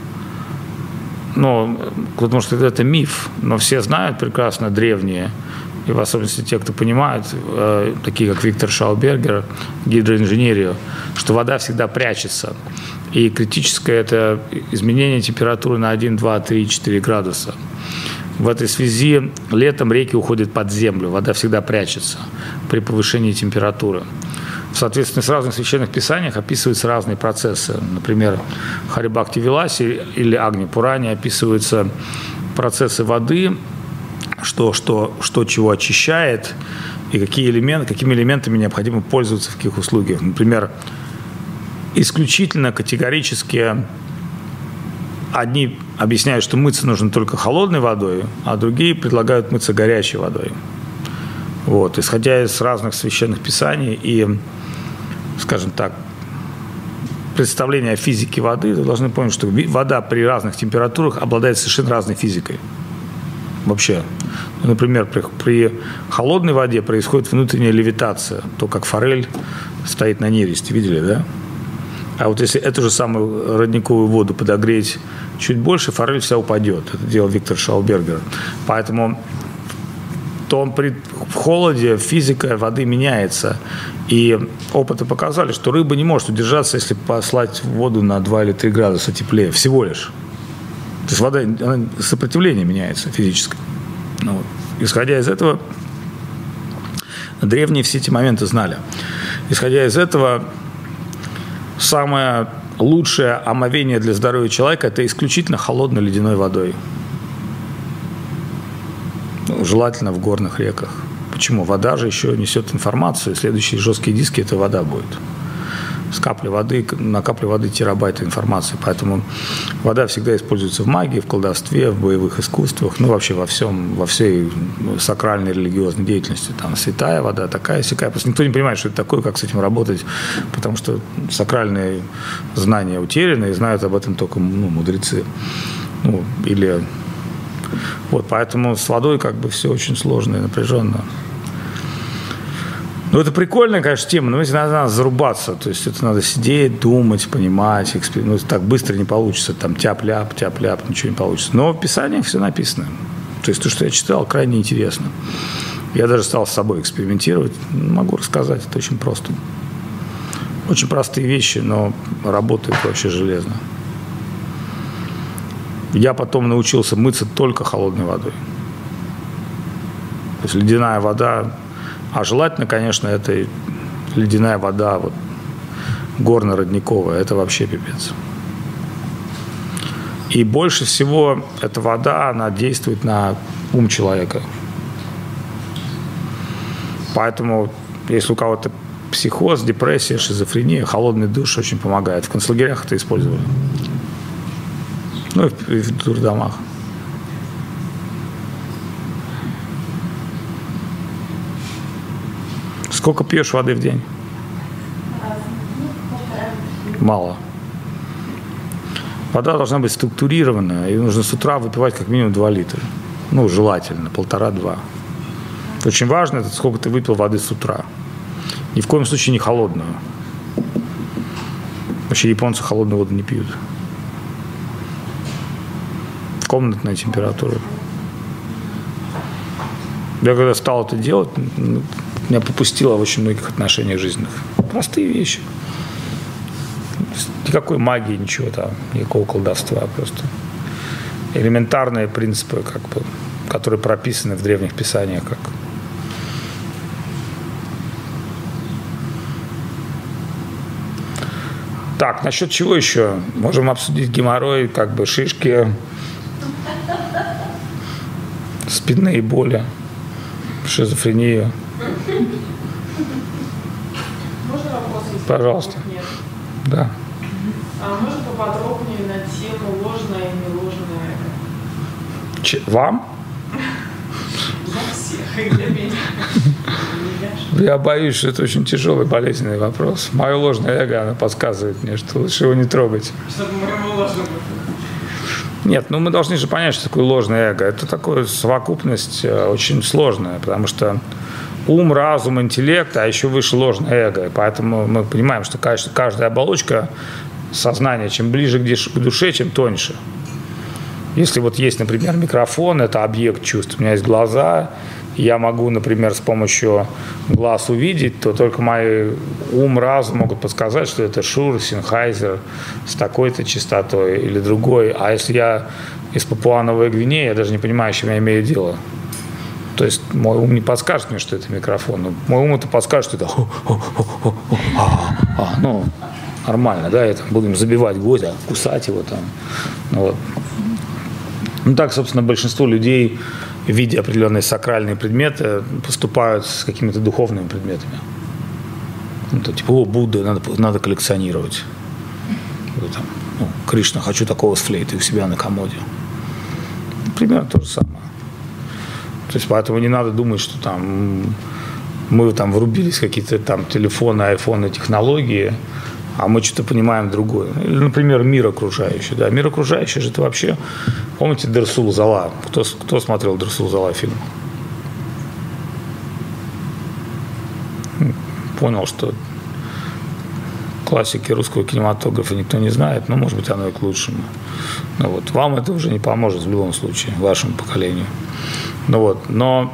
Ну, потому что это миф, но все знают прекрасно, древние, и в особенности те, кто понимают, э, такие как Виктор Шаубергер, гидроинженерию, что вода всегда прячется. И критическое – это изменение температуры на один, два, три, четыре градуса. В этой связи летом реки уходят под землю, вода всегда прячется при повышении температуры. Соответственно, в разных священных писаниях описываются разные процессы. Например, в Харибхакти-виласе или Агни-Пуране описываются процессы воды, что, что, что чего очищает и какие элементы, какими элементами необходимо пользоваться в каких услугах. Например, исключительно категорически одни объясняют, что мыться нужно только холодной водой, а другие предлагают мыться горячей водой. Вот. Исходя из разных священных писаний и, скажем так, представления о физике воды, вы должны помнить, что вода при разных температурах обладает совершенно разной физикой. Вообще. Например, при, при холодной воде происходит внутренняя левитация, то, как форель стоит на нересте. Видели, да? А вот если эту же самую родниковую воду подогреть чуть больше, форель вся упадет. Это делал Виктор Шаубергер. Поэтому то при в холоде физика воды меняется. И опыты показали, что рыба не может удержаться, если послать воду на два или три градуса теплее. Всего лишь. То есть вода, она, сопротивление меняется физическое. Ну, вот. Исходя из этого, древние все эти моменты знали. Исходя из этого, самое лучшее омовение для здоровья человека – это исключительно холодной ледяной водой. Ну, желательно в горных реках. Почему? Вода же еще несет информацию. Следующие жесткие диски – это вода будет. С капли воды, на капле воды терабайты информации. Поэтому вода всегда используется в магии, в колдовстве, в боевых искусствах, ну вообще во всем, во всей сакральной религиозной деятельности. Там святая вода, такая, сякая. Просто никто не понимает, что это такое, как с этим работать, потому что сакральные знания утеряны, и знают об этом только ну, мудрецы. Ну, или... Вот, поэтому с водой как бы все очень сложно и напряженно. Ну, это прикольная, конечно, тема, но ведь надо, надо зарубаться, то есть это надо сидеть, думать, понимать, экспер... ну, так быстро не получится, там тяп-ляп, тяп-ляп, ничего не получится. Но в Писаниях все написано. То есть то, что я читал, крайне интересно. Я даже стал с собой экспериментировать, могу рассказать, это очень просто. Очень простые вещи, но работают вообще железно. Я потом научился мыться только холодной водой. То есть ледяная вода... А желательно, конечно, это ледяная вода, вот, горно-родниковая, это вообще пипец. И больше всего эта вода, она действует на ум человека. Поэтому, если у кого-то психоз, депрессия, шизофрения, холодный душ очень помогает. В концлагерях это использовали. Ну и в, и в дурдомах. Сколько пьешь воды в день? Мало. Вода должна быть структурированная, и нужно с утра выпивать как минимум два литра. Ну, желательно, полтора-два. Очень важно, это сколько ты выпил воды с утра. Ни в коем случае не холодную. Вообще японцы холодную воду не пьют. Комнатная температура. Я когда стал это делать, меня попустило в очень многих отношениях жизненных. Простые вещи. Никакой магии, ничего там, никакого колдовства. Просто элементарные принципы, как бы, которые прописаны в древних писаниях. Как... Так, насчет чего еще? Можем обсудить геморрой, как бы шишки, спинные боли, шизофрению.
Можно вопрос?
Пожалуйста.
Нет.
Да.
А можно поподробнее на тему ложное и неложное эго?
Ч- вам?
Для всех, и для меня.
Я боюсь, что это очень тяжелый, болезненный вопрос. Мое ложное эго, оно подсказывает мне, что лучше его не трогать.
Чтобы моему ложному.
Нет, ну мы должны же понять, что такое ложное эго. Это такая совокупность очень сложная, потому что ум, разум, интеллект, а еще выше ложное эго. И поэтому мы понимаем, что каждая оболочка сознания, чем ближе к душе, чем тоньше. Если вот есть, например, микрофон, это объект чувств, у меня есть глаза, я могу, например, с помощью глаз увидеть, то только мой ум, разум могут подсказать, что это Шур, Синхайзер с такой-то частотой или другой. А если я из Папуа-Новой Гвинеи, я даже не понимаю, с чем я имею дело. То есть мой ум не подскажет мне, что это микрофон. Мой ум это подскажет, что это ну, нормально, да, я там буду им забивать гвоздь, кусать его там. Ну, вот. Ну так, собственно, большинство людей, видя определенные сакральные предметы, поступают с какими-то духовными предметами. Ну, то, типа, о, Будда, надо, надо коллекционировать. Вот, там, ну, Кришна, хочу такого с флейтой у себя на комоде. Примерно то же самое. То есть, поэтому не надо думать, что там мы там врубились в какие-то там телефоны, айфоны, технологии, а мы что-то понимаем другое. Или, например, мир окружающий. Да? Мир окружающий же это вообще... Помните Дерсул Зала? Кто, кто смотрел Дерсул Зала фильм? Понял, что классики русского кинематографа никто не знает, но, может быть, оно и к лучшему. Ну, вот. Вам это уже не поможет в любом случае, вашему поколению. Ну, вот. Но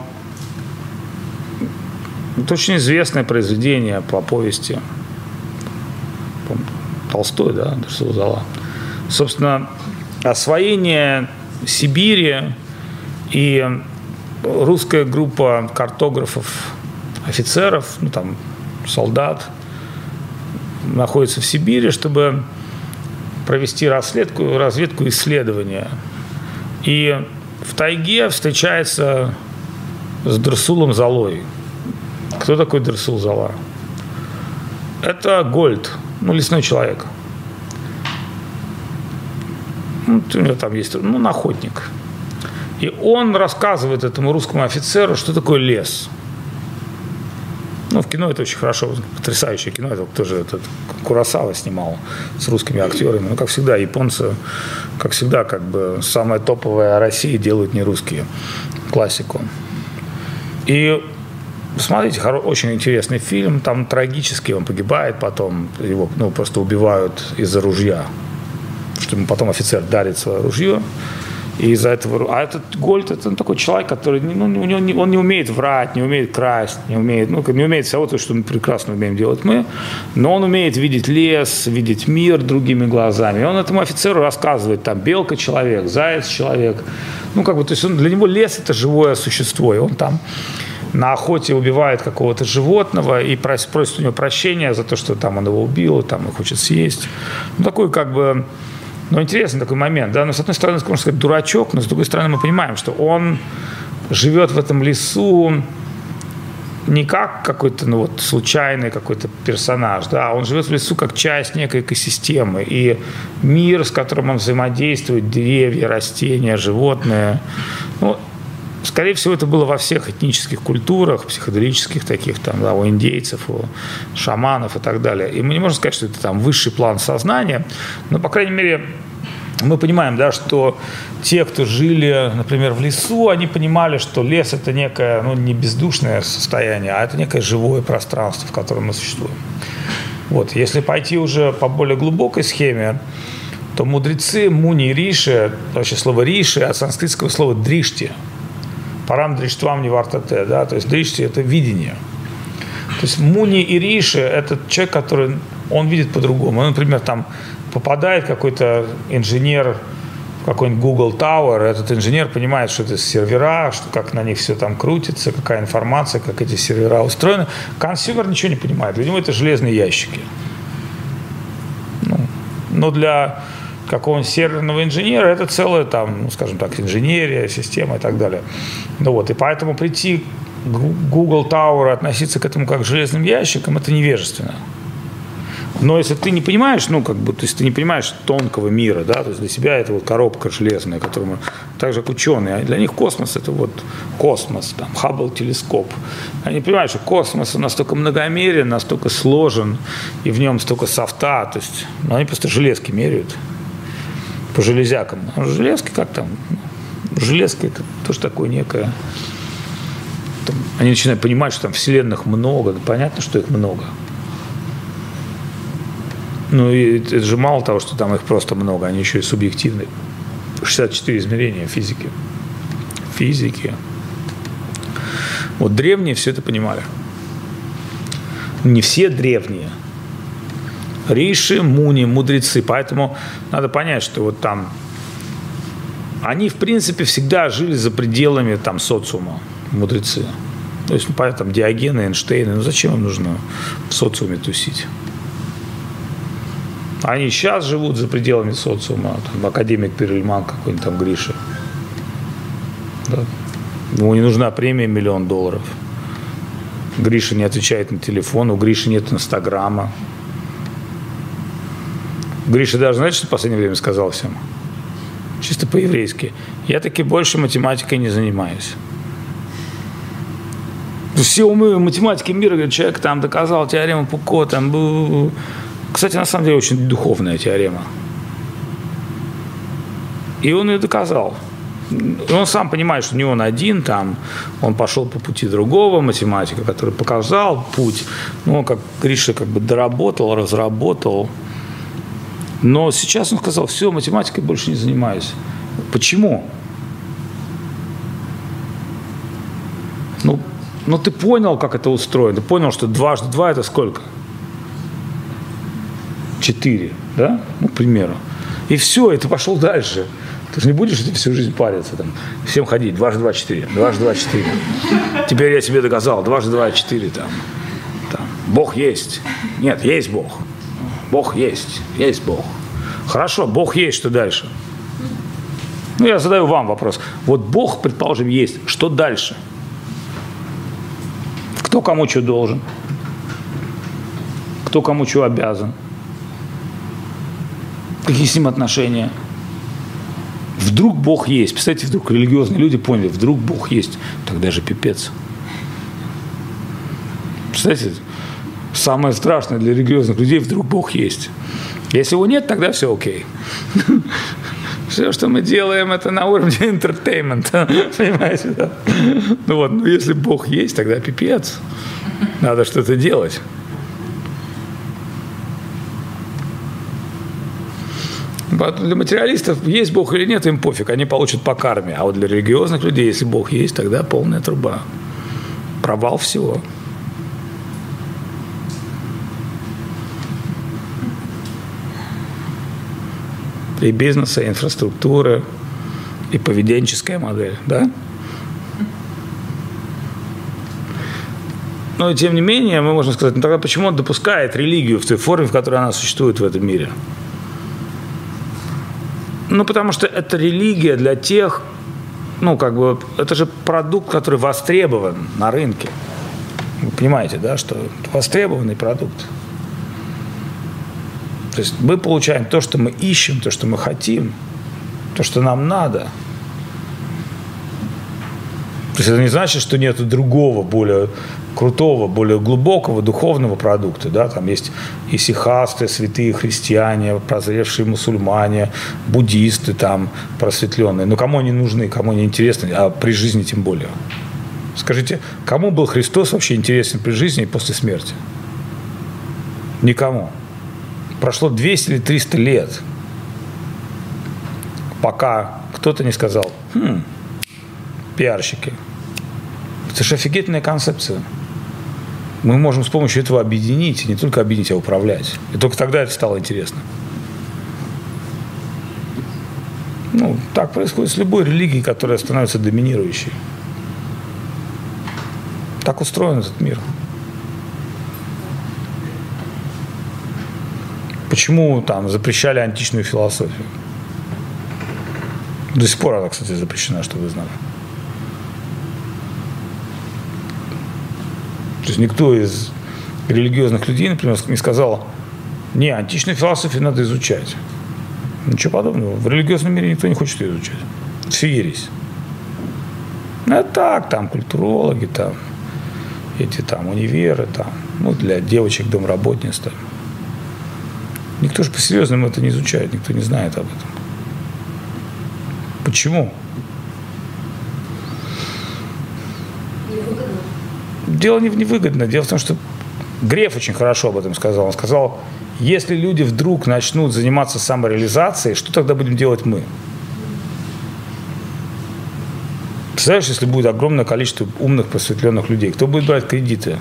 это очень известное произведение по повести Толстой, да, Дерсул Зала. Собственно, освоение Сибири и русская группа картографов, офицеров, ну, там, солдат, находится в Сибири, чтобы провести разведку, разведку исследования. И в тайге встречается с Дерсулом Залой. Кто такой Дерсул Зала? Это Гольд, ну, лесной человек. Ну, у него там есть, ну, охотник. И он рассказывает этому русскому офицеру, что такое лес. Ну, в кино это очень хорошо, потрясающее кино. Это тоже этот Куросава снимал с русскими актерами. Ну, как всегда, японцы, как всегда, как бы самое топовое о России делают не русские. Классику. И посмотрите, очень интересный фильм. Там трагически он погибает потом. Его, ну, просто убивают из-за ружья. Что ему потом офицер дарит свое ружье. И из-за этого... А этот Гольд, это он такой человек, который... Ну, у него не, он не умеет врать, не умеет красть, не умеет... Ну, не умеет всего того, что мы прекрасно умеем делать мы. Но он умеет видеть лес, видеть мир другими глазами. И он этому офицеру рассказывает, там, белка-человек, заяц-человек. Ну, как бы, то есть он, для него лес – это живое существо. И он там на охоте убивает какого-то животного и просит, просит у него прощения за то, что там он его убил, там, и хочет съесть. Ну, такой, как бы... Ну, интересный такой момент, да, но с одной стороны, можно сказать, дурачок, но с другой стороны мы понимаем, что он живет в этом лесу не как какой-то, ну, вот, случайный какой-то персонаж, да, он живет в лесу как часть некой экосистемы, и мир, с которым он взаимодействует, деревья, растения, животные, ну, скорее всего, это было во всех этнических культурах, психоделических таких, там, да, у индейцев, у шаманов и так далее. И мы не можем сказать, что это там высший план сознания, но, по крайней мере, мы понимаем, да, что те, кто жили, например, в лесу, они понимали, что лес – это некое, ну, не бездушное состояние, а это некое живое пространство, в котором мы существуем. Вот. Если пойти уже по более глубокой схеме, то мудрецы Муни и Риши, вообще слово Риши от санскритского слова дришти, парам дриштвам не вартате, да, то есть дришти – это видение. То есть Муни и Риши – это человек, который, он видит по-другому. Он, например, там попадает какой-то инженер в какой-нибудь Google Tower, этот инженер понимает, что это сервера, что, как на них все там крутится, какая информация, как эти сервера устроены. Консюмер ничего не понимает, для него это железные ящики. Ну, но для какого-нибудь серверного инженера это целая, там, ну, скажем так, инженерия, система и так далее. Ну, вот, и поэтому прийти к Google Tower, относиться к этому как к железным ящикам, это невежественно. Но если ты не понимаешь, ну, как бы, то есть ты не понимаешь тонкого мира, да, то есть для себя это вот коробка железная, которую мы, так же как ученые, для них космос – это вот космос, там, Хаббл телескоп. Они понимают, что космос настолько многомерен, настолько сложен, и в нем столько софта, то есть, ну, они просто железки меряют по железякам. А железки как там? Железки – это тоже такое некое… Там, Они начинают понимать, что там вселенных много. Да, понятно, что их много. Ну и это же мало того, что там их просто много, они еще и субъективные. шестьдесят четыре измерения физики. Физики. Вот древние все это понимали. Не все древние. Риши, муни, мудрецы. Поэтому надо понять, что вот там они, в принципе, всегда жили за пределами там социума, мудрецы. То есть, ну, понятно, там Диогены, Эйнштейны, ну зачем им нужно в социуме тусить? Они сейчас живут за пределами социума. Там, академик Перельман какой-нибудь там Гриша. Да. Ему не нужна премия миллион долларов. Гриша не отвечает на телефон, у Гриши нет инстаграма. Гриша даже, знаете, что в последнее время сказал всем? Чисто по-еврейски. Я таки больше математикой не занимаюсь. Все умы математики мира, говорят, человек там доказал теорему Пуко, там был... Кстати, на самом деле, очень духовная теорема. И он ее доказал. И он сам понимает, что не он один, там, он пошел по пути другого математика, который показал путь. Ну, он, как Гриша, как бы доработал, разработал. Но сейчас он сказал, все, математикой больше не занимаюсь. Почему? Ну, ну, ты понял, как это устроено. Ты понял, что дважды два – это сколько? Четыре, да? Ну, к примеру. И все, и ты пошел дальше. Ты же не будешь всю жизнь париться, там, всем ходить. Дважды два – четыре. Дважды два – четыре. Теперь я тебе доказал. Дважды два – четыре. Там, там. Бог есть. Нет, есть Бог. Бог есть. Есть Бог. Хорошо, Бог есть, что дальше? Ну, я задаю вам вопрос. Вот Бог, предположим, есть. Что дальше? Кто кому что должен? Кто кому что обязан? Какие с ним отношения? Вдруг Бог есть. Представляете, вдруг религиозные люди поняли, вдруг Бог есть. Тогда же пипец. Представляете, самое страшное для религиозных людей, вдруг Бог есть. Если его нет, тогда все окей. Все, что мы делаем, это на уровне интертеймента. Понимаете, да? Ну вот, ну если Бог есть, тогда пипец. Надо что-то делать. Для материалистов есть Бог или нет, им пофиг, они получат по карме. А вот для религиозных людей, если Бог есть, тогда полная труба. Провал всего. И бизнеса, и инфраструктура, и поведенческая модель, да? Но, тем не менее, мы можем сказать, ну тогда почему он допускает религию в той форме, в которой она существует в этом мире? Ну, потому что это религия для тех, ну, как бы, это же продукт, который востребован на рынке. Вы понимаете, да, что это востребованный продукт. То есть мы получаем то, что мы ищем, то, что мы хотим, то, что нам надо. То есть это не значит, что нет другого, более крутого, более глубокого духовного продукта. Да? Там есть исихасты, святые христиане, прозревшие мусульмане, буддисты там просветленные. Но кому они нужны, кому они интересны, а при жизни тем более. Скажите, кому был Христос вообще интересен при жизни и после смерти? Никому. Прошло двести или триста лет, пока кто-то не сказал, хм, пиарщики, это же офигительная концепция. Мы можем с помощью этого объединить, не только объединить, а управлять. И только тогда это стало интересно. Ну, так происходит с любой религией, которая становится доминирующей. Так устроен этот мир. Почему там запрещали античную философию? До сих пор она, кстати, запрещена, чтобы вы знали. То есть никто из религиозных людей, например, не сказал, не, античную философию надо изучать. Ничего подобного. В религиозном мире никто не хочет ее изучать. Все ересь. Ну, так, там культурологи, там эти там универы, там, ну, для девочек домработниц там. Никто же по-серьезному это не изучает, никто не знает об этом. Почему?
Невыгодно.
дело не в невыгодно. Дело в том, что Греф очень хорошо об этом сказал. Он сказал, если люди вдруг начнут заниматься самореализацией, что тогда будем делать мы? Представляешь, если будет огромное количество умных, просветленных людей, кто будет брать кредиты?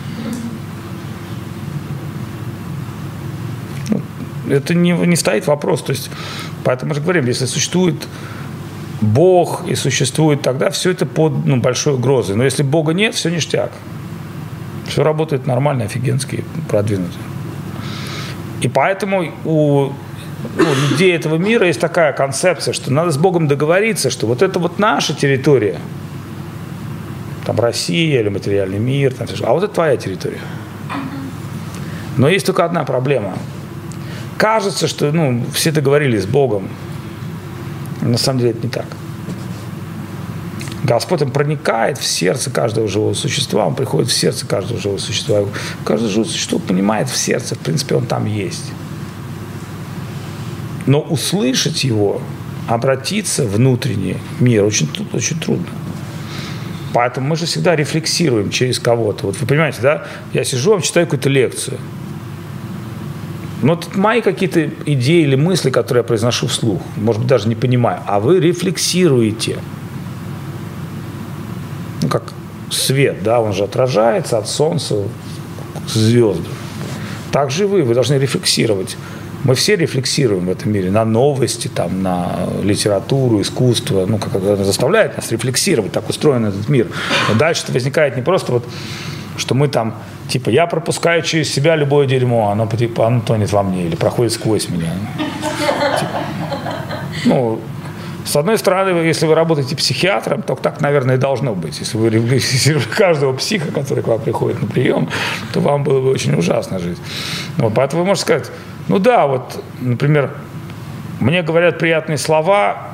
Это не, не стоит вопрос. То есть, поэтому мы же говорим, если существует Бог и существует тогда, все это под ну, большой угрозой. Но если Бога нет, все ништяк. Все работает нормально, офигенски, продвинуто. И поэтому у ну, людей этого мира есть такая концепция, что надо с Богом договориться, что вот это вот наша территория, там Россия или материальный мир, там, а вот это твоя территория. Но есть только одна проблема. Кажется, что ну, все договорились с Богом. На самом деле это не так. Господь он проникает в сердце каждого живого существа, он приходит в сердце каждого живого существа. Каждое живое существо понимает в сердце, в принципе, он там есть. Но услышать его, обратиться в внутренний мир очень, очень трудно. Поэтому мы же всегда рефлексируем через кого-то. Вот вы понимаете, да? Я сижу, вам читаю какую-то лекцию. Но это мои какие-то идеи или мысли, которые я произношу вслух, может быть, даже не понимаю, а вы рефлексируете. Ну, как свет, да, он же отражается от солнца к звездам. Так же и вы, вы должны рефлексировать. Мы все рефлексируем в этом мире на новости, там, на литературу, искусство, ну, как это заставляет нас рефлексировать, так устроен этот мир. Но дальше это возникает не просто вот, что мы там, типа, я пропускаю через себя любое дерьмо, оно, типа, оно тонет во мне или проходит сквозь меня. Типа, ну, с одной стороны, если вы работаете психиатром, то так, наверное, и должно быть. Если вы рефлексируете каждого психа, который к вам приходит на прием, то вам было бы очень ужасно жить. Вот, поэтому вы можете сказать, ну да, вот, например, мне говорят приятные слова,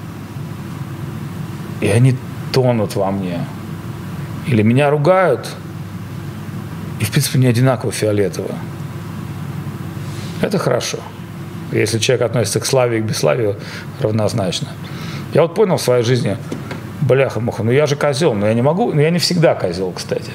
и они тонут во мне. Или меня ругают, и, в принципе, не одинаково фиолетово. Это хорошо. Если человек относится к славе и к бесславию равнозначно. Я вот понял в своей жизни, бляха-муха, ну я же козел, но я не могу, но я не всегда козел, кстати.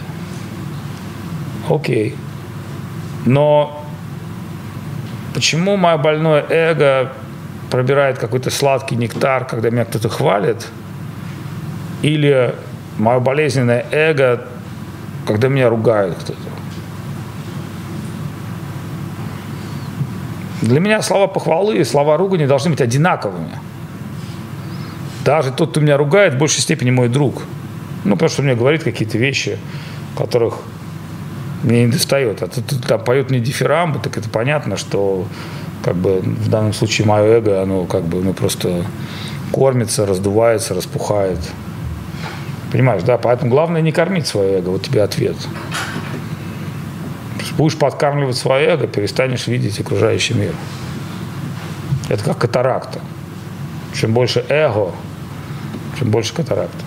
Окей. Но почему мое больное эго пробирает какой-то сладкий нектар, когда меня кто-то хвалит, или мое болезненное эго, когда меня ругает кто-то? Для меня слова похвалы и слова ругани должны быть одинаковыми. Даже тот, кто меня ругает, в большей степени мой друг. Ну, потому что он мне говорит какие-то вещи, которых мне не достает. А тут там поет мне дифирамбы, так это понятно, что как бы в данном случае мое эго, оно как бы ну, просто кормится, раздувается, распухает. Понимаешь, да? Поэтому главное не кормить свое эго. Вот тебе ответ. Будешь подкармливать свое эго, перестанешь видеть окружающий мир. Это как катаракта. Чем больше эго, чем больше катаракта.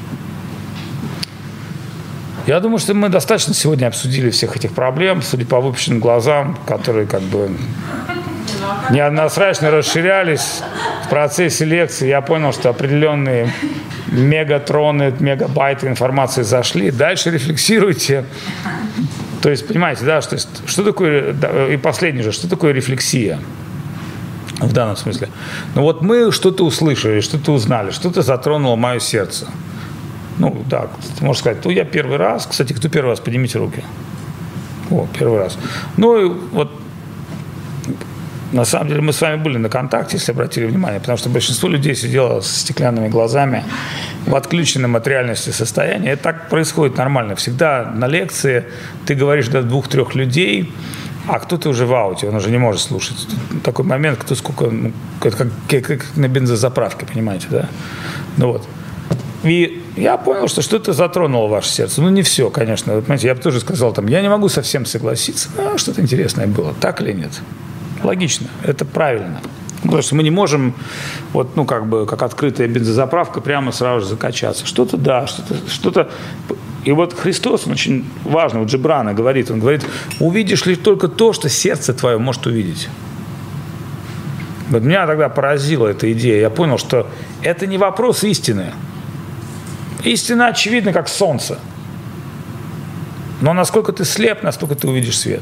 Я думаю, что мы достаточно сегодня обсудили всех этих проблем, судя по выпущенным глазам, которые как бы неоднозначно расширялись в процессе лекции. Я понял, что определенные мегатроны, мегабайты информации зашли. Дальше рефлексируйте. То есть, понимаете, да, что, что такое, и последнее же, что такое рефлексия в данном смысле? Ну вот мы что-то услышали, что-то узнали, что-то затронуло мое сердце. Ну да, ты можешь сказать, ну я первый раз, кстати, кто первый раз, поднимите руки. О, первый раз. Ну и вот на самом деле мы с вами были на контакте, если обратили внимание, потому что большинство людей сидело со стеклянными глазами в отключенном от реальности состоянии. Это так происходит нормально. Всегда на лекции ты говоришь до двух-трех людей, а кто-то уже в ауте, он уже не может слушать. Тут такой момент, кто сколько, ну, как, как, как на бензозаправке, понимаете, да? Ну вот. И я понял, что что-то затронуло ваше сердце. Ну, не все, конечно. Вот, понимаете, я бы тоже сказал, там, я не могу совсем согласиться, но что-то интересное было. Так или нет? Логично, это правильно. Потому что мы не можем, вот, ну, как бы, как открытая бензозаправка, прямо сразу же закачаться. Что-то да, что-то, что-то. И вот Христос, он очень важно, вот Джебрана говорит, он говорит, увидишь ли только то, что сердце твое может увидеть. Вот меня тогда поразила эта идея. Я понял, что это не вопрос истины. Истина очевидна, как солнце. Но насколько ты слеп, настолько ты увидишь свет.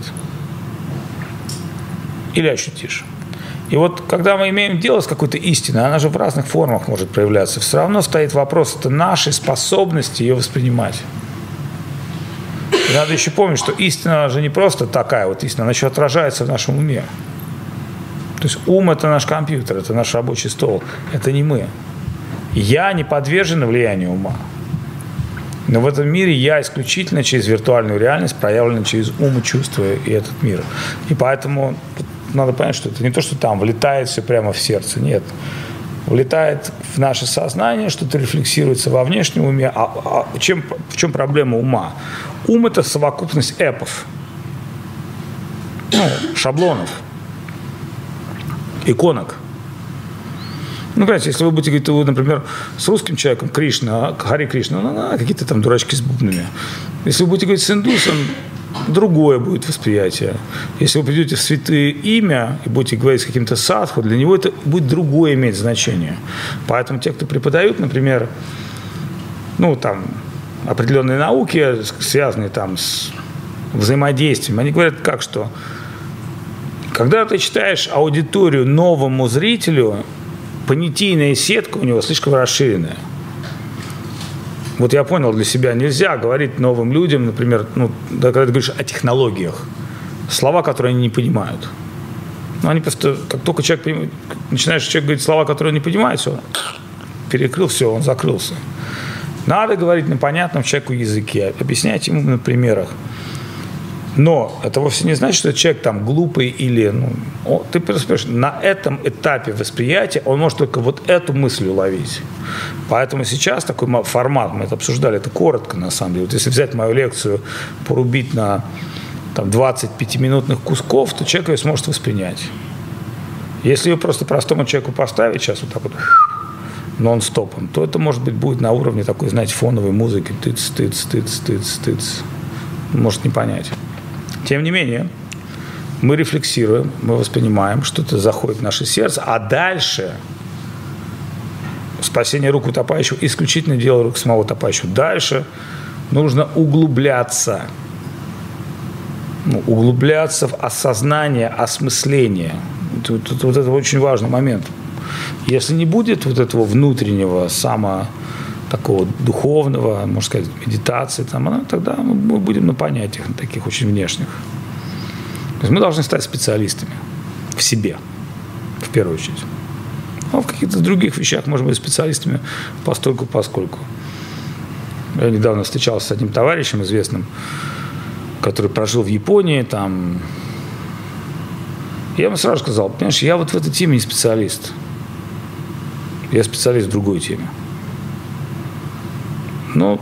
Или ощутишь. И вот когда мы имеем дело с какой-то истиной, она же в разных формах может проявляться, все равно стоит вопрос, это нашей способности ее воспринимать. И надо еще помнить, что истина же не просто такая вот истина, она еще отражается в нашем уме. То есть ум – это наш компьютер, это наш рабочий стол, это не мы. Я не подвержен влиянию ума. Но в этом мире я исключительно через виртуальную реальность проявлена через ум и чувства и этот мир. И поэтому надо понять, что это не то, что там влетает все прямо в сердце, нет. Влетает в наше сознание, что-то рефлексируется во внешнем уме. А, а чем, в чем проблема ума? Ум – это совокупность эпов, ну, шаблонов, иконок. Ну, понимаете, если вы будете говорить, вы, например, с русским человеком, Кришна, Хари Кришна, ну, ну, какие-то там дурачки с бубнами. Если вы будете говорить с индусом, другое будет восприятие. Если вы придете в святое имя и будете говорить с каким-то садху, для него это будет другое иметь значение. Поэтому те, кто преподают, например, ну, там, определенные науки, связанные там с взаимодействием, они говорят как, что когда ты читаешь аудиторию новому зрителю, понятийная сетка у него слишком расширенная. Вот я понял для себя, нельзя говорить новым людям, например, ну, когда ты говоришь о технологиях, слова, которые они не понимают. Ну, они просто, как только человек понимает, начинаешь человек говорить слова, которые он не понимает, все, перекрыл, все, он закрылся. Надо говорить на понятном человеку языке, объяснять ему на примерах. Но это вовсе не значит, что человек там глупый или... Ну, о, ты просто на этом этапе восприятия он может только вот эту мысль уловить. Поэтому сейчас такой формат, мы это обсуждали, это коротко на самом деле. Вот если взять мою лекцию, порубить на там, двадцать пятиминутных кусков, то человек ее сможет воспринять. Если ее просто простому человеку поставить сейчас вот так вот нон-стопом, то это, может быть, будет на уровне такой, знаете, фоновой музыки. Тыц, тыц, тыц, тыц, тыц. Может не понять. Тем не менее, мы рефлексируем, мы воспринимаем, что-то заходит в наше сердце, а дальше спасение рук утопающего исключительно дело рук самого утопающего. Дальше нужно углубляться. Ну, углубляться в осознание, осмысление. Вот, вот, вот это очень важный момент. Если не будет вот этого внутреннего, само такого духовного, можно сказать, медитации, там, она, тогда мы будем на понятиях, на таких очень внешних. То есть мы должны стать специалистами в себе, в первую очередь. А в каких-то других вещах можем быть специалистами постольку поскольку. Я недавно встречался с одним товарищем известным, который прожил в Японии, там. Я ему сразу сказал, понимаешь, я вот в этой теме не специалист. Я специалист в другой теме. Но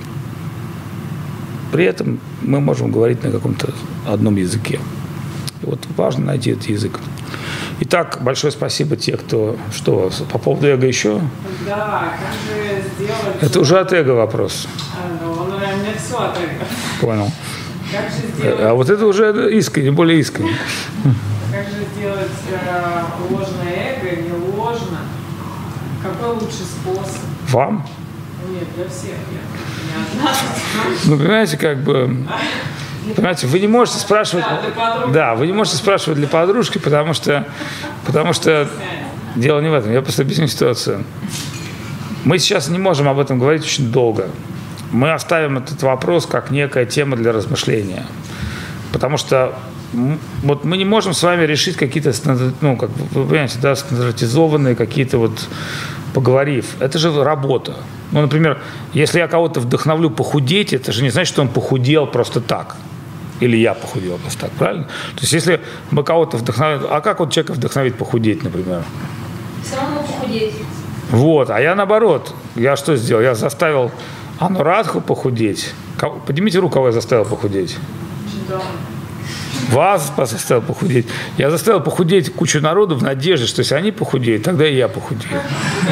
при этом мы можем говорить на каком-то одном языке. И вот важно найти этот язык. Итак, большое спасибо те, кто... Что, по поводу эго еще?
Да, как же сделать...
Это уже от эго вопрос.
А, ну, он, наверное, у меня все от эго.
Понял.
Как же сделать...
А вот это уже искренне, более искренне.
Как же сделать э, ложное эго, не ложно? Какой лучший способ?
Вам?
Нет, для всех. Я не одна.
Ну, понимаете, как бы... Понимаете, вы не можете спрашивать... Да, вы не можете спрашивать для подружки, потому что, потому что дело не в этом. Я просто объясню ситуацию. Мы сейчас не можем об этом говорить очень долго. Мы оставим этот вопрос как некая тема для размышления. Потому что вот мы не можем с вами решить какие-то, ну, как вы понимаете, да, стандартизованные какие-то вот, поговорив. Это же работа. Ну, например, если я кого-то вдохновлю похудеть, это же не значит, что он похудел просто так. Или я похудел просто так, правильно? То есть, если мы кого-то вдохновим... А как вот человека вдохновить похудеть, например?
Все равно похудеть.
Вот, а я наоборот. Я что сделал? Я заставил Анурадху похудеть. Поднимите руку, кого я заставил похудеть.
Да.
Вас заставил похудеть. Я заставил похудеть кучу народу в надежде, что если они похудеют, тогда и я похудею.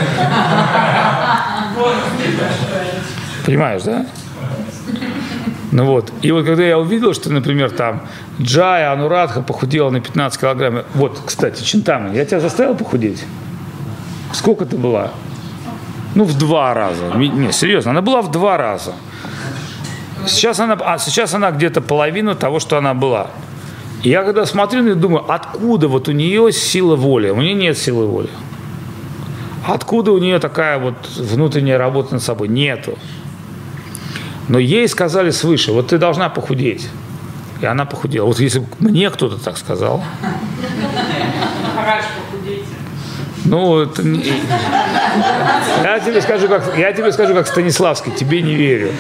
Понимаешь, да? Ну вот. И вот когда я увидел, что, например, там Джая Анурадха похудела на пятнадцать килограмм. Вот, кстати, Чинтамани, я тебя заставил похудеть? Сколько ты была? Ну, в два раза. Не, серьезно, она была в два раза. Сейчас она, а сейчас она где-то половину того, что она была. И я когда смотрю, я думаю, откуда вот у нее сила воли? У нее нет силы воли. Откуда у нее такая вот внутренняя работа над собой? Нету. Но ей сказали свыше, вот ты должна похудеть. И она похудела. Вот если бы мне кто-то так сказал.
Раньше похудейте.
Ну, это не... я тебе скажу, как, я тебе скажу, как Станиславский, тебе не верю.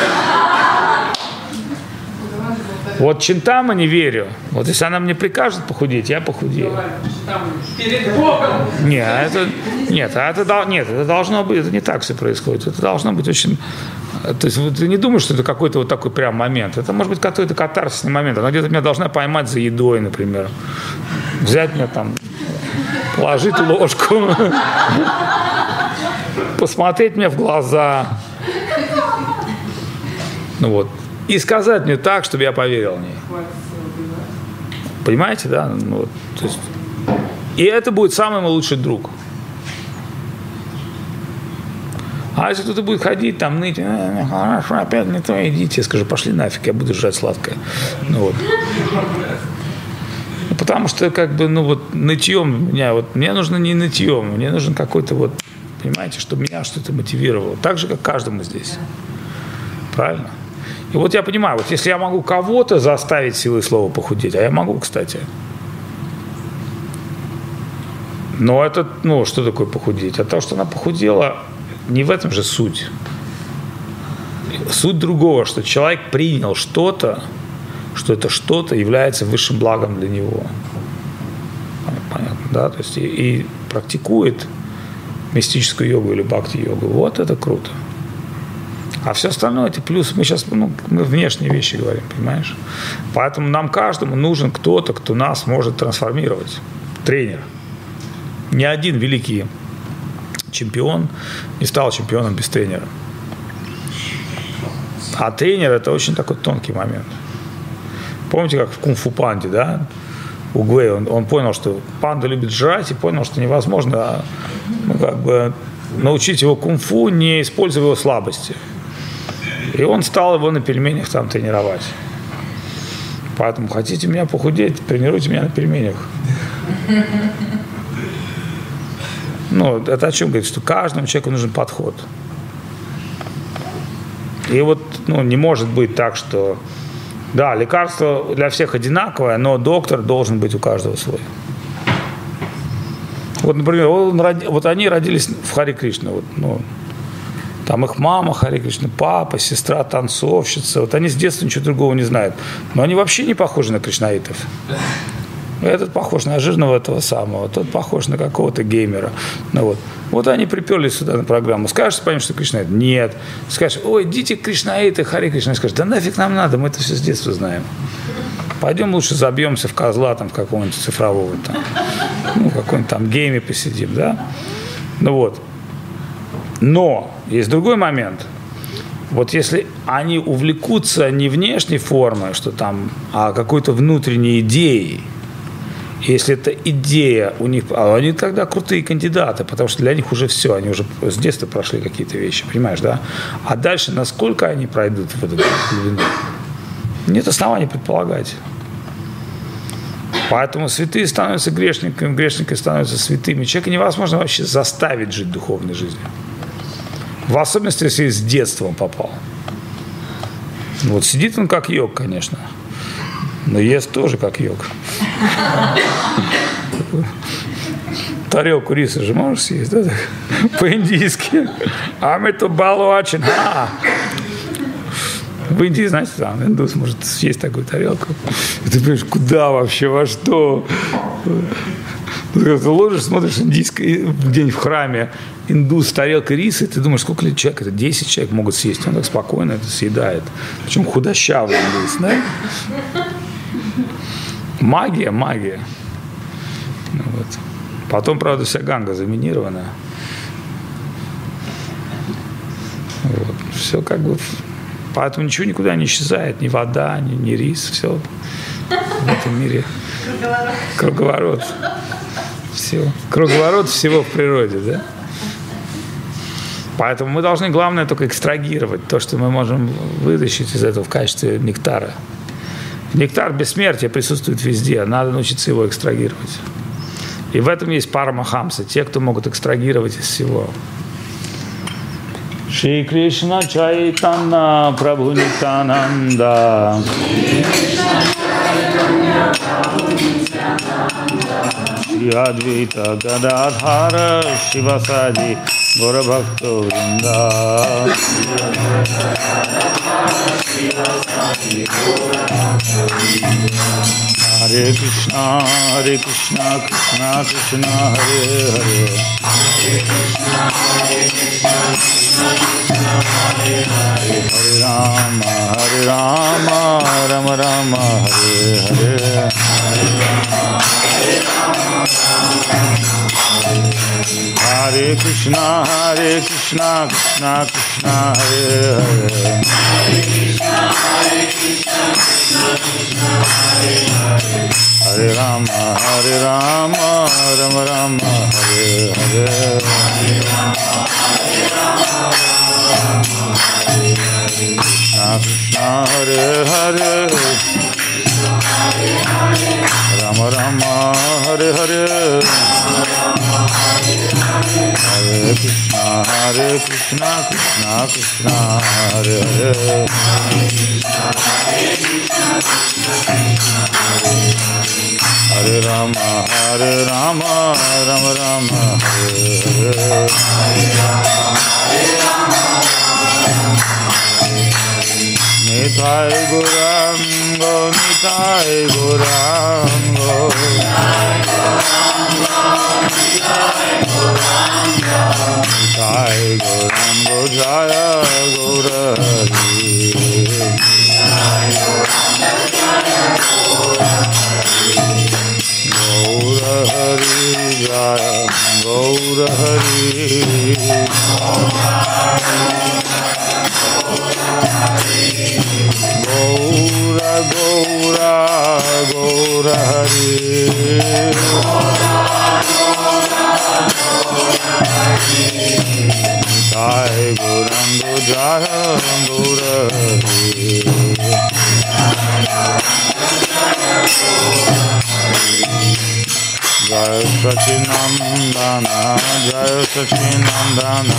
Вот Чинтама не верю. Вот если она мне прикажет похудеть, я похудею.
Перед Богом.
Нет, это, нет, а это, нет, это должно быть, это не так все происходит. Это должно быть очень... То есть ты не думаешь, что это какой-то вот такой прям момент. Это может быть какой-то катарсисный момент. Она где-то меня должна поймать за едой, например. Взять меня там, положить ложку, посмотреть мне в глаза. Ну вот. И сказать мне так, чтобы я поверил в ней. Понимаете, да? Ну, вот, то есть, и это будет самый мой лучший друг. А если кто-то будет ходить, там, ныть, э, хорошо, опять не то, идите, я скажу, пошли нафиг, я буду жрать сладкое. Ну, вот. Ну, потому что, как бы, ну, вот, нытьем меня, вот, мне нужно не нытьем, мне нужен какой-то, вот, понимаете, чтобы меня что-то мотивировало. Так же, как каждому здесь. Правильно? И вот я понимаю, вот если я могу кого-то заставить силой слова похудеть, а я могу, кстати. Но это, ну, что такое похудеть? А то, что она похудела, не в этом же суть. Суть другого, что человек принял что-то, что это что-то является высшим благом для него. Понятно, да? То есть и, и практикует мистическую йогу или бхакти-йогу. Вот это круто. А все остальное, эти плюсы, мы сейчас, ну, мы внешние вещи говорим, понимаешь? Поэтому нам каждому нужен кто-то, кто нас может трансформировать. Тренер. Ни один великий чемпион не стал чемпионом без тренера. А тренер – это очень такой тонкий момент. Помните, как в кунг-фу панде, да? У Гвей, он, он понял, что панда любит жрать, и понял, что невозможно, ну, как бы, научить его кунг-фу, не используя его слабости. И он стал его на пельменях там тренировать. Поэтому хотите меня похудеть, тренируйте меня на пельменях. Ну, это о чем говорит? Что каждому человеку нужен подход. И вот, ну, не может быть так, что да, лекарство для всех одинаковое, но доктор должен быть у каждого свой. Вот, например, он, вот они родились в Харе Кришна, вот, ну, там их мама Харе Кришна, папа, сестра танцовщица. Вот они с детства ничего другого не знают. Но они вообще не похожи на кришнаитов. Этот похож на жирного этого самого, тот похож на какого-то геймера. Ну, вот. Вот они приперлись сюда на программу. Скажешь, поймешь, что кришнаит? Нет. Скажешь, ой, идите кришнаиты, Харе Кришна. Скажешь, да нафиг нам надо, мы это все с детства знаем. Пойдем лучше забьемся в козла там какого-нибудь цифрового там. Ну, какой-нибудь там гейме посидим, да? Ну вот. Но есть другой момент. Вот если они увлекутся не внешней формой, что там, а какой-то внутренней идеей, если эта идея у них, а они тогда крутые кандидаты, потому что для них уже все, они уже с детства прошли какие-то вещи, понимаешь, да? А дальше, насколько они пройдут в эту глубину? Нет оснований предполагать. Поэтому святые становятся грешниками, грешники становятся святыми. Человека невозможно вообще заставить жить духовной жизнью. В особенности, если с детства он попал. Вот сидит он как йог, конечно. Но ест тоже как йог. Тарелку риса же можешь съесть, да? По-индийски. А мы то балуачин. В Индии, знаете, там индус может съесть такую тарелку. И ты понимаешь, куда вообще, во что? Ты ложишь, смотришь индийский день в храме, индус с тарелкой риса, и ты думаешь, сколько ли человек, это десять человек могут съесть. Он так спокойно это съедает. Причем худощавый индус, да? Магия, магия. Вот. Потом, правда, вся Ганга заминирована. Вот. Все как бы... Поэтому ничего никуда не исчезает. Ни вода, ни, ни рис. Все в этом мире. Круговорот. Круговорот. Все. Круговорот всего в природе, да? Поэтому мы должны, главное, только экстрагировать то, что мы можем вытащить из этого в качестве нектара. Нектар бессмертия присутствует везде, надо научиться его экстрагировать. И в этом есть парамахамсы, те, кто могут экстрагировать из всего. Шри Кришна Чайтанья Прабху Нитянанда. Шри Адвайта Гададхара Шивасади Гора Бхакта Вринда. Hare Krishna, Hare Krishna, Krishna Krishna, Hare Hare. Hare Rama, Hare Rama, Rama Rama, Hare Hare. Hare Krishna, Hare Krishna, Krishna Krishna, Hare Hare. Hare Rama, Hare Rama, Rama Rama, Hare Hare. Krishna Krishna, Hare Hare. Rama Rama, Hare Hare. Hare Krishna, Hare Krishna, Krishna Krishna, Hare Hare. Hare Rama, Hare Rama, Rama Rama, Hare Hare. Nitai Gaurango, Nitai Gaurango, Nitai Gaurango, Jaya Gaurari. Gaurahari Jaya Gaurahari. Gaura Gaura Gaurahari. Nitai Gaurango Jaya Gaurahari. Jaya Sachinandana, Jaya Sachinandana,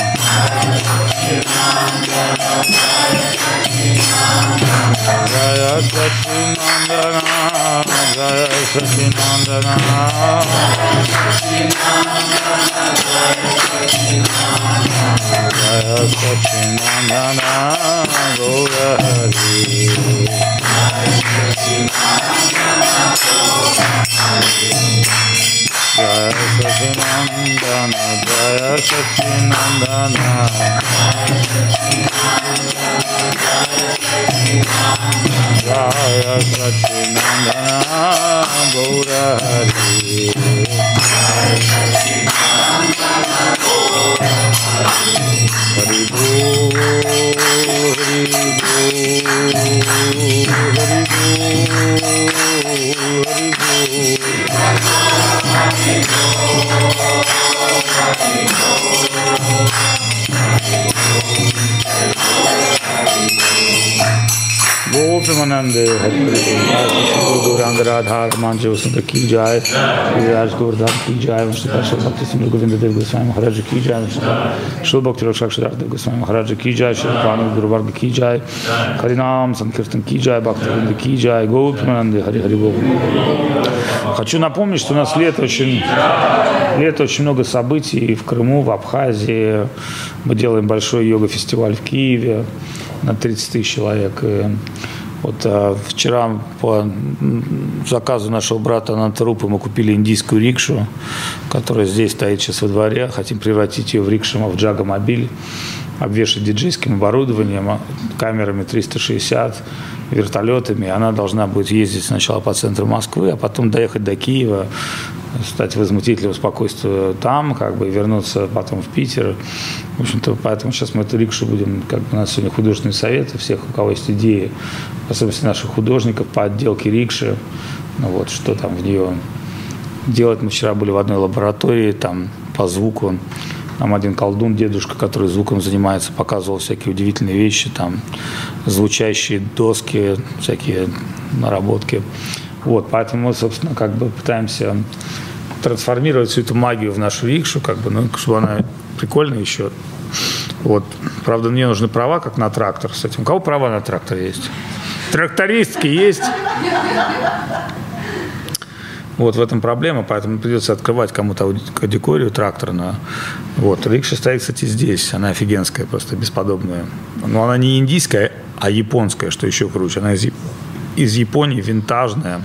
Jaya Sachinandana, Jaya Sachinandana, Jaya Sachinandana, Gaurahari. Jaya Sachinandana, Jaya Sachinandana, Jaya Sachinandana, Gaurahari. Hari Bol, Hari Bol, Hari Bol, Hari Bol. Gopimanande Hari Gauranga Radha Manche Vasanta ki jai, Raj Govardhan ki jai, Vishnu Bhakti Sindhu Govinda Dev Goswami Maharaj ki jai, Shri Bhakti Rakshakshar Dev Goswami Maharaj ki jai, Shri Bhanu Guru Varga ki jai, Harinam Sankirtan ki jai, Bhakti Govinda ki jai, Gopimanande Hari Hari Bol. Хочу напомнить, что у нас лето очень, лето очень много событий в Крыму, в Абхазии. Мы делаем большой йога-фестиваль в Киеве на тридцать тысяч человек. И вот а, вчера по заказу нашего брата Анантарупы мы купили индийскую рикшу, которая здесь стоит сейчас во дворе. Хотим превратить ее в рикшу, в джага-мобиль, обвешать диджейским оборудованием, камерами триста шестьдесят, вертолетами. Она должна будет ездить сначала по центру Москвы, а потом доехать до Киева, стать возмутителем спокойствия там, как бы, и вернуться потом в Питер. В общем-то, поэтому сейчас мы эту рикшу будем, как бы, у нас сегодня художественный совет, всех, у кого есть идеи, особенно наших художников по отделке рикши, ну вот, что там в нее делать. Мы вчера были в одной лаборатории, там по звуку Нам один колдун, дедушка, который звуком занимается, показывал всякие удивительные вещи, там, звучащие доски, всякие наработки. Вот, поэтому мы, собственно, как бы пытаемся трансформировать всю эту магию в нашу рикшу, как бы, ну, чтобы она прикольная еще. Вот. Правда, мне нужны права, как на трактор с этим. У кого права на трактор есть? Трактористки есть? Вот в этом проблема, поэтому придется открывать кому-то аудиторию тракторную. Вот. Рикша стоит, кстати, здесь. Она офигенская, просто бесподобная. Но она не индийская, а японская, что еще круче. Она из, из Японии, винтажная,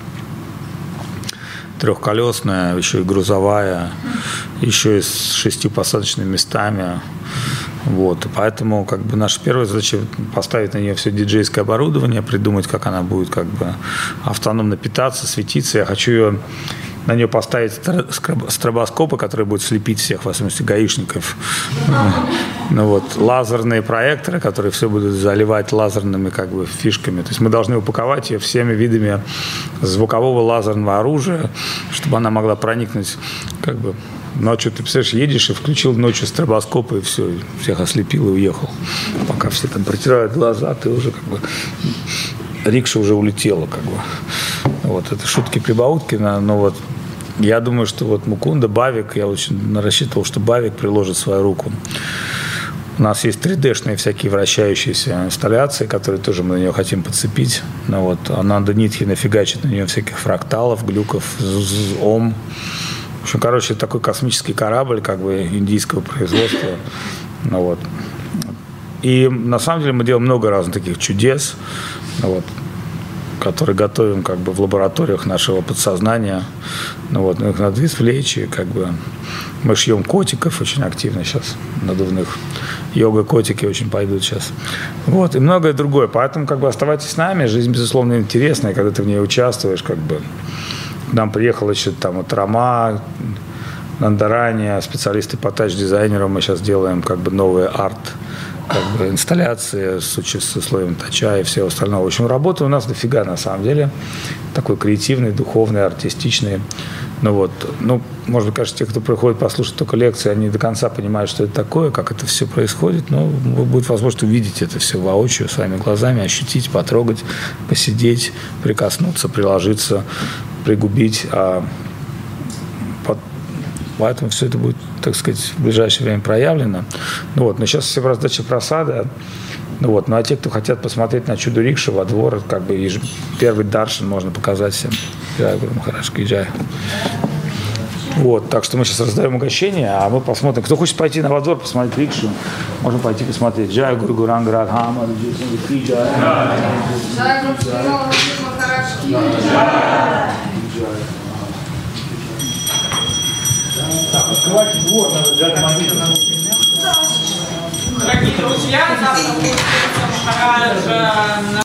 трехколесная, еще и грузовая, еще и с шестью посадочными местами. Вот. И поэтому как бы наша первая задача поставить на нее все диджейское оборудование, придумать, как она будет как бы автономно питаться, светиться. Я хочу ее, на нее поставить стробоскопы, которые будут слепить всех, в особенности гаишников. Ну, вот, лазерные проекторы, которые все будут заливать лазерными как бы фишками. То есть мы должны упаковать ее всеми видами звукового лазерного оружия, чтобы она могла проникнуть как бы. Ночью, ты представляешь, едешь и включил ночью стробоскоп, и все, всех ослепил и уехал. Пока все там протирают глаза, ты уже как бы... Рикша уже улетела, как бы. Вот, это шутки-прибаутки, но вот я думаю, что вот Мукунда, Бавик, я очень рассчитывал, что Бавик приложит свою руку. У нас есть три дэ-шные всякие вращающиеся инсталляции, которые тоже мы на нее хотим подцепить. Ну, вот, Ананда Нитхи нафигачит на нее всяких фракталов, глюков, ом. В общем, короче, такой космический корабль, как бы, индийского производства. Ну, вот. И на самом деле мы делаем много разных таких чудес, ну, вот, которые готовим как бы в лабораториях нашего подсознания. Ну, вот, ну, их надо извлечь, и как бы мы шьем котиков очень активно сейчас, надувных. Йога-котики очень пойдут сейчас. Вот, и многое другое. Поэтому как бы оставайтесь с нами. Жизнь, безусловно, интересная, когда ты в ней участвуешь, как бы. К нам приехал еще там вот Рома, Нандарани, специалисты по тач-дизайнеру. Мы сейчас делаем как бы новые арт, как бы инсталляции с, с условием тача и всего остального. В общем, работы у нас дофига на самом деле. Такой креативный, духовный, артистичный. Ну вот, ну, может быть, кажется, те, кто приходит послушать только лекции, они до конца понимают, что это такое, как это все происходит. Но будет возможность увидеть это все воочию, своими глазами, ощутить, потрогать, посидеть, прикоснуться, приложиться, пригубить. А под... Поэтому все это будет, так сказать, в ближайшее время проявлено. Ну вот, но сейчас все раздача просада. Ну вот, ну а те, кто хотят посмотреть на чудо рикши во двор, как бы еж... первый даршан можно показать всем. Я говорю, Махараш Ки Джай. Вот, так что мы сейчас раздаем угощение, а мы посмотрим. Кто хочет пойти на во двор посмотреть рикшу, можно пойти посмотреть. Джай Гуру Гуранг Радхама, Ки Джай.
Джай Махараш Ки Джай.
Так, открывайте двор, надо взять мобильный.
Дорогие друзья, завтра будет Махараджа на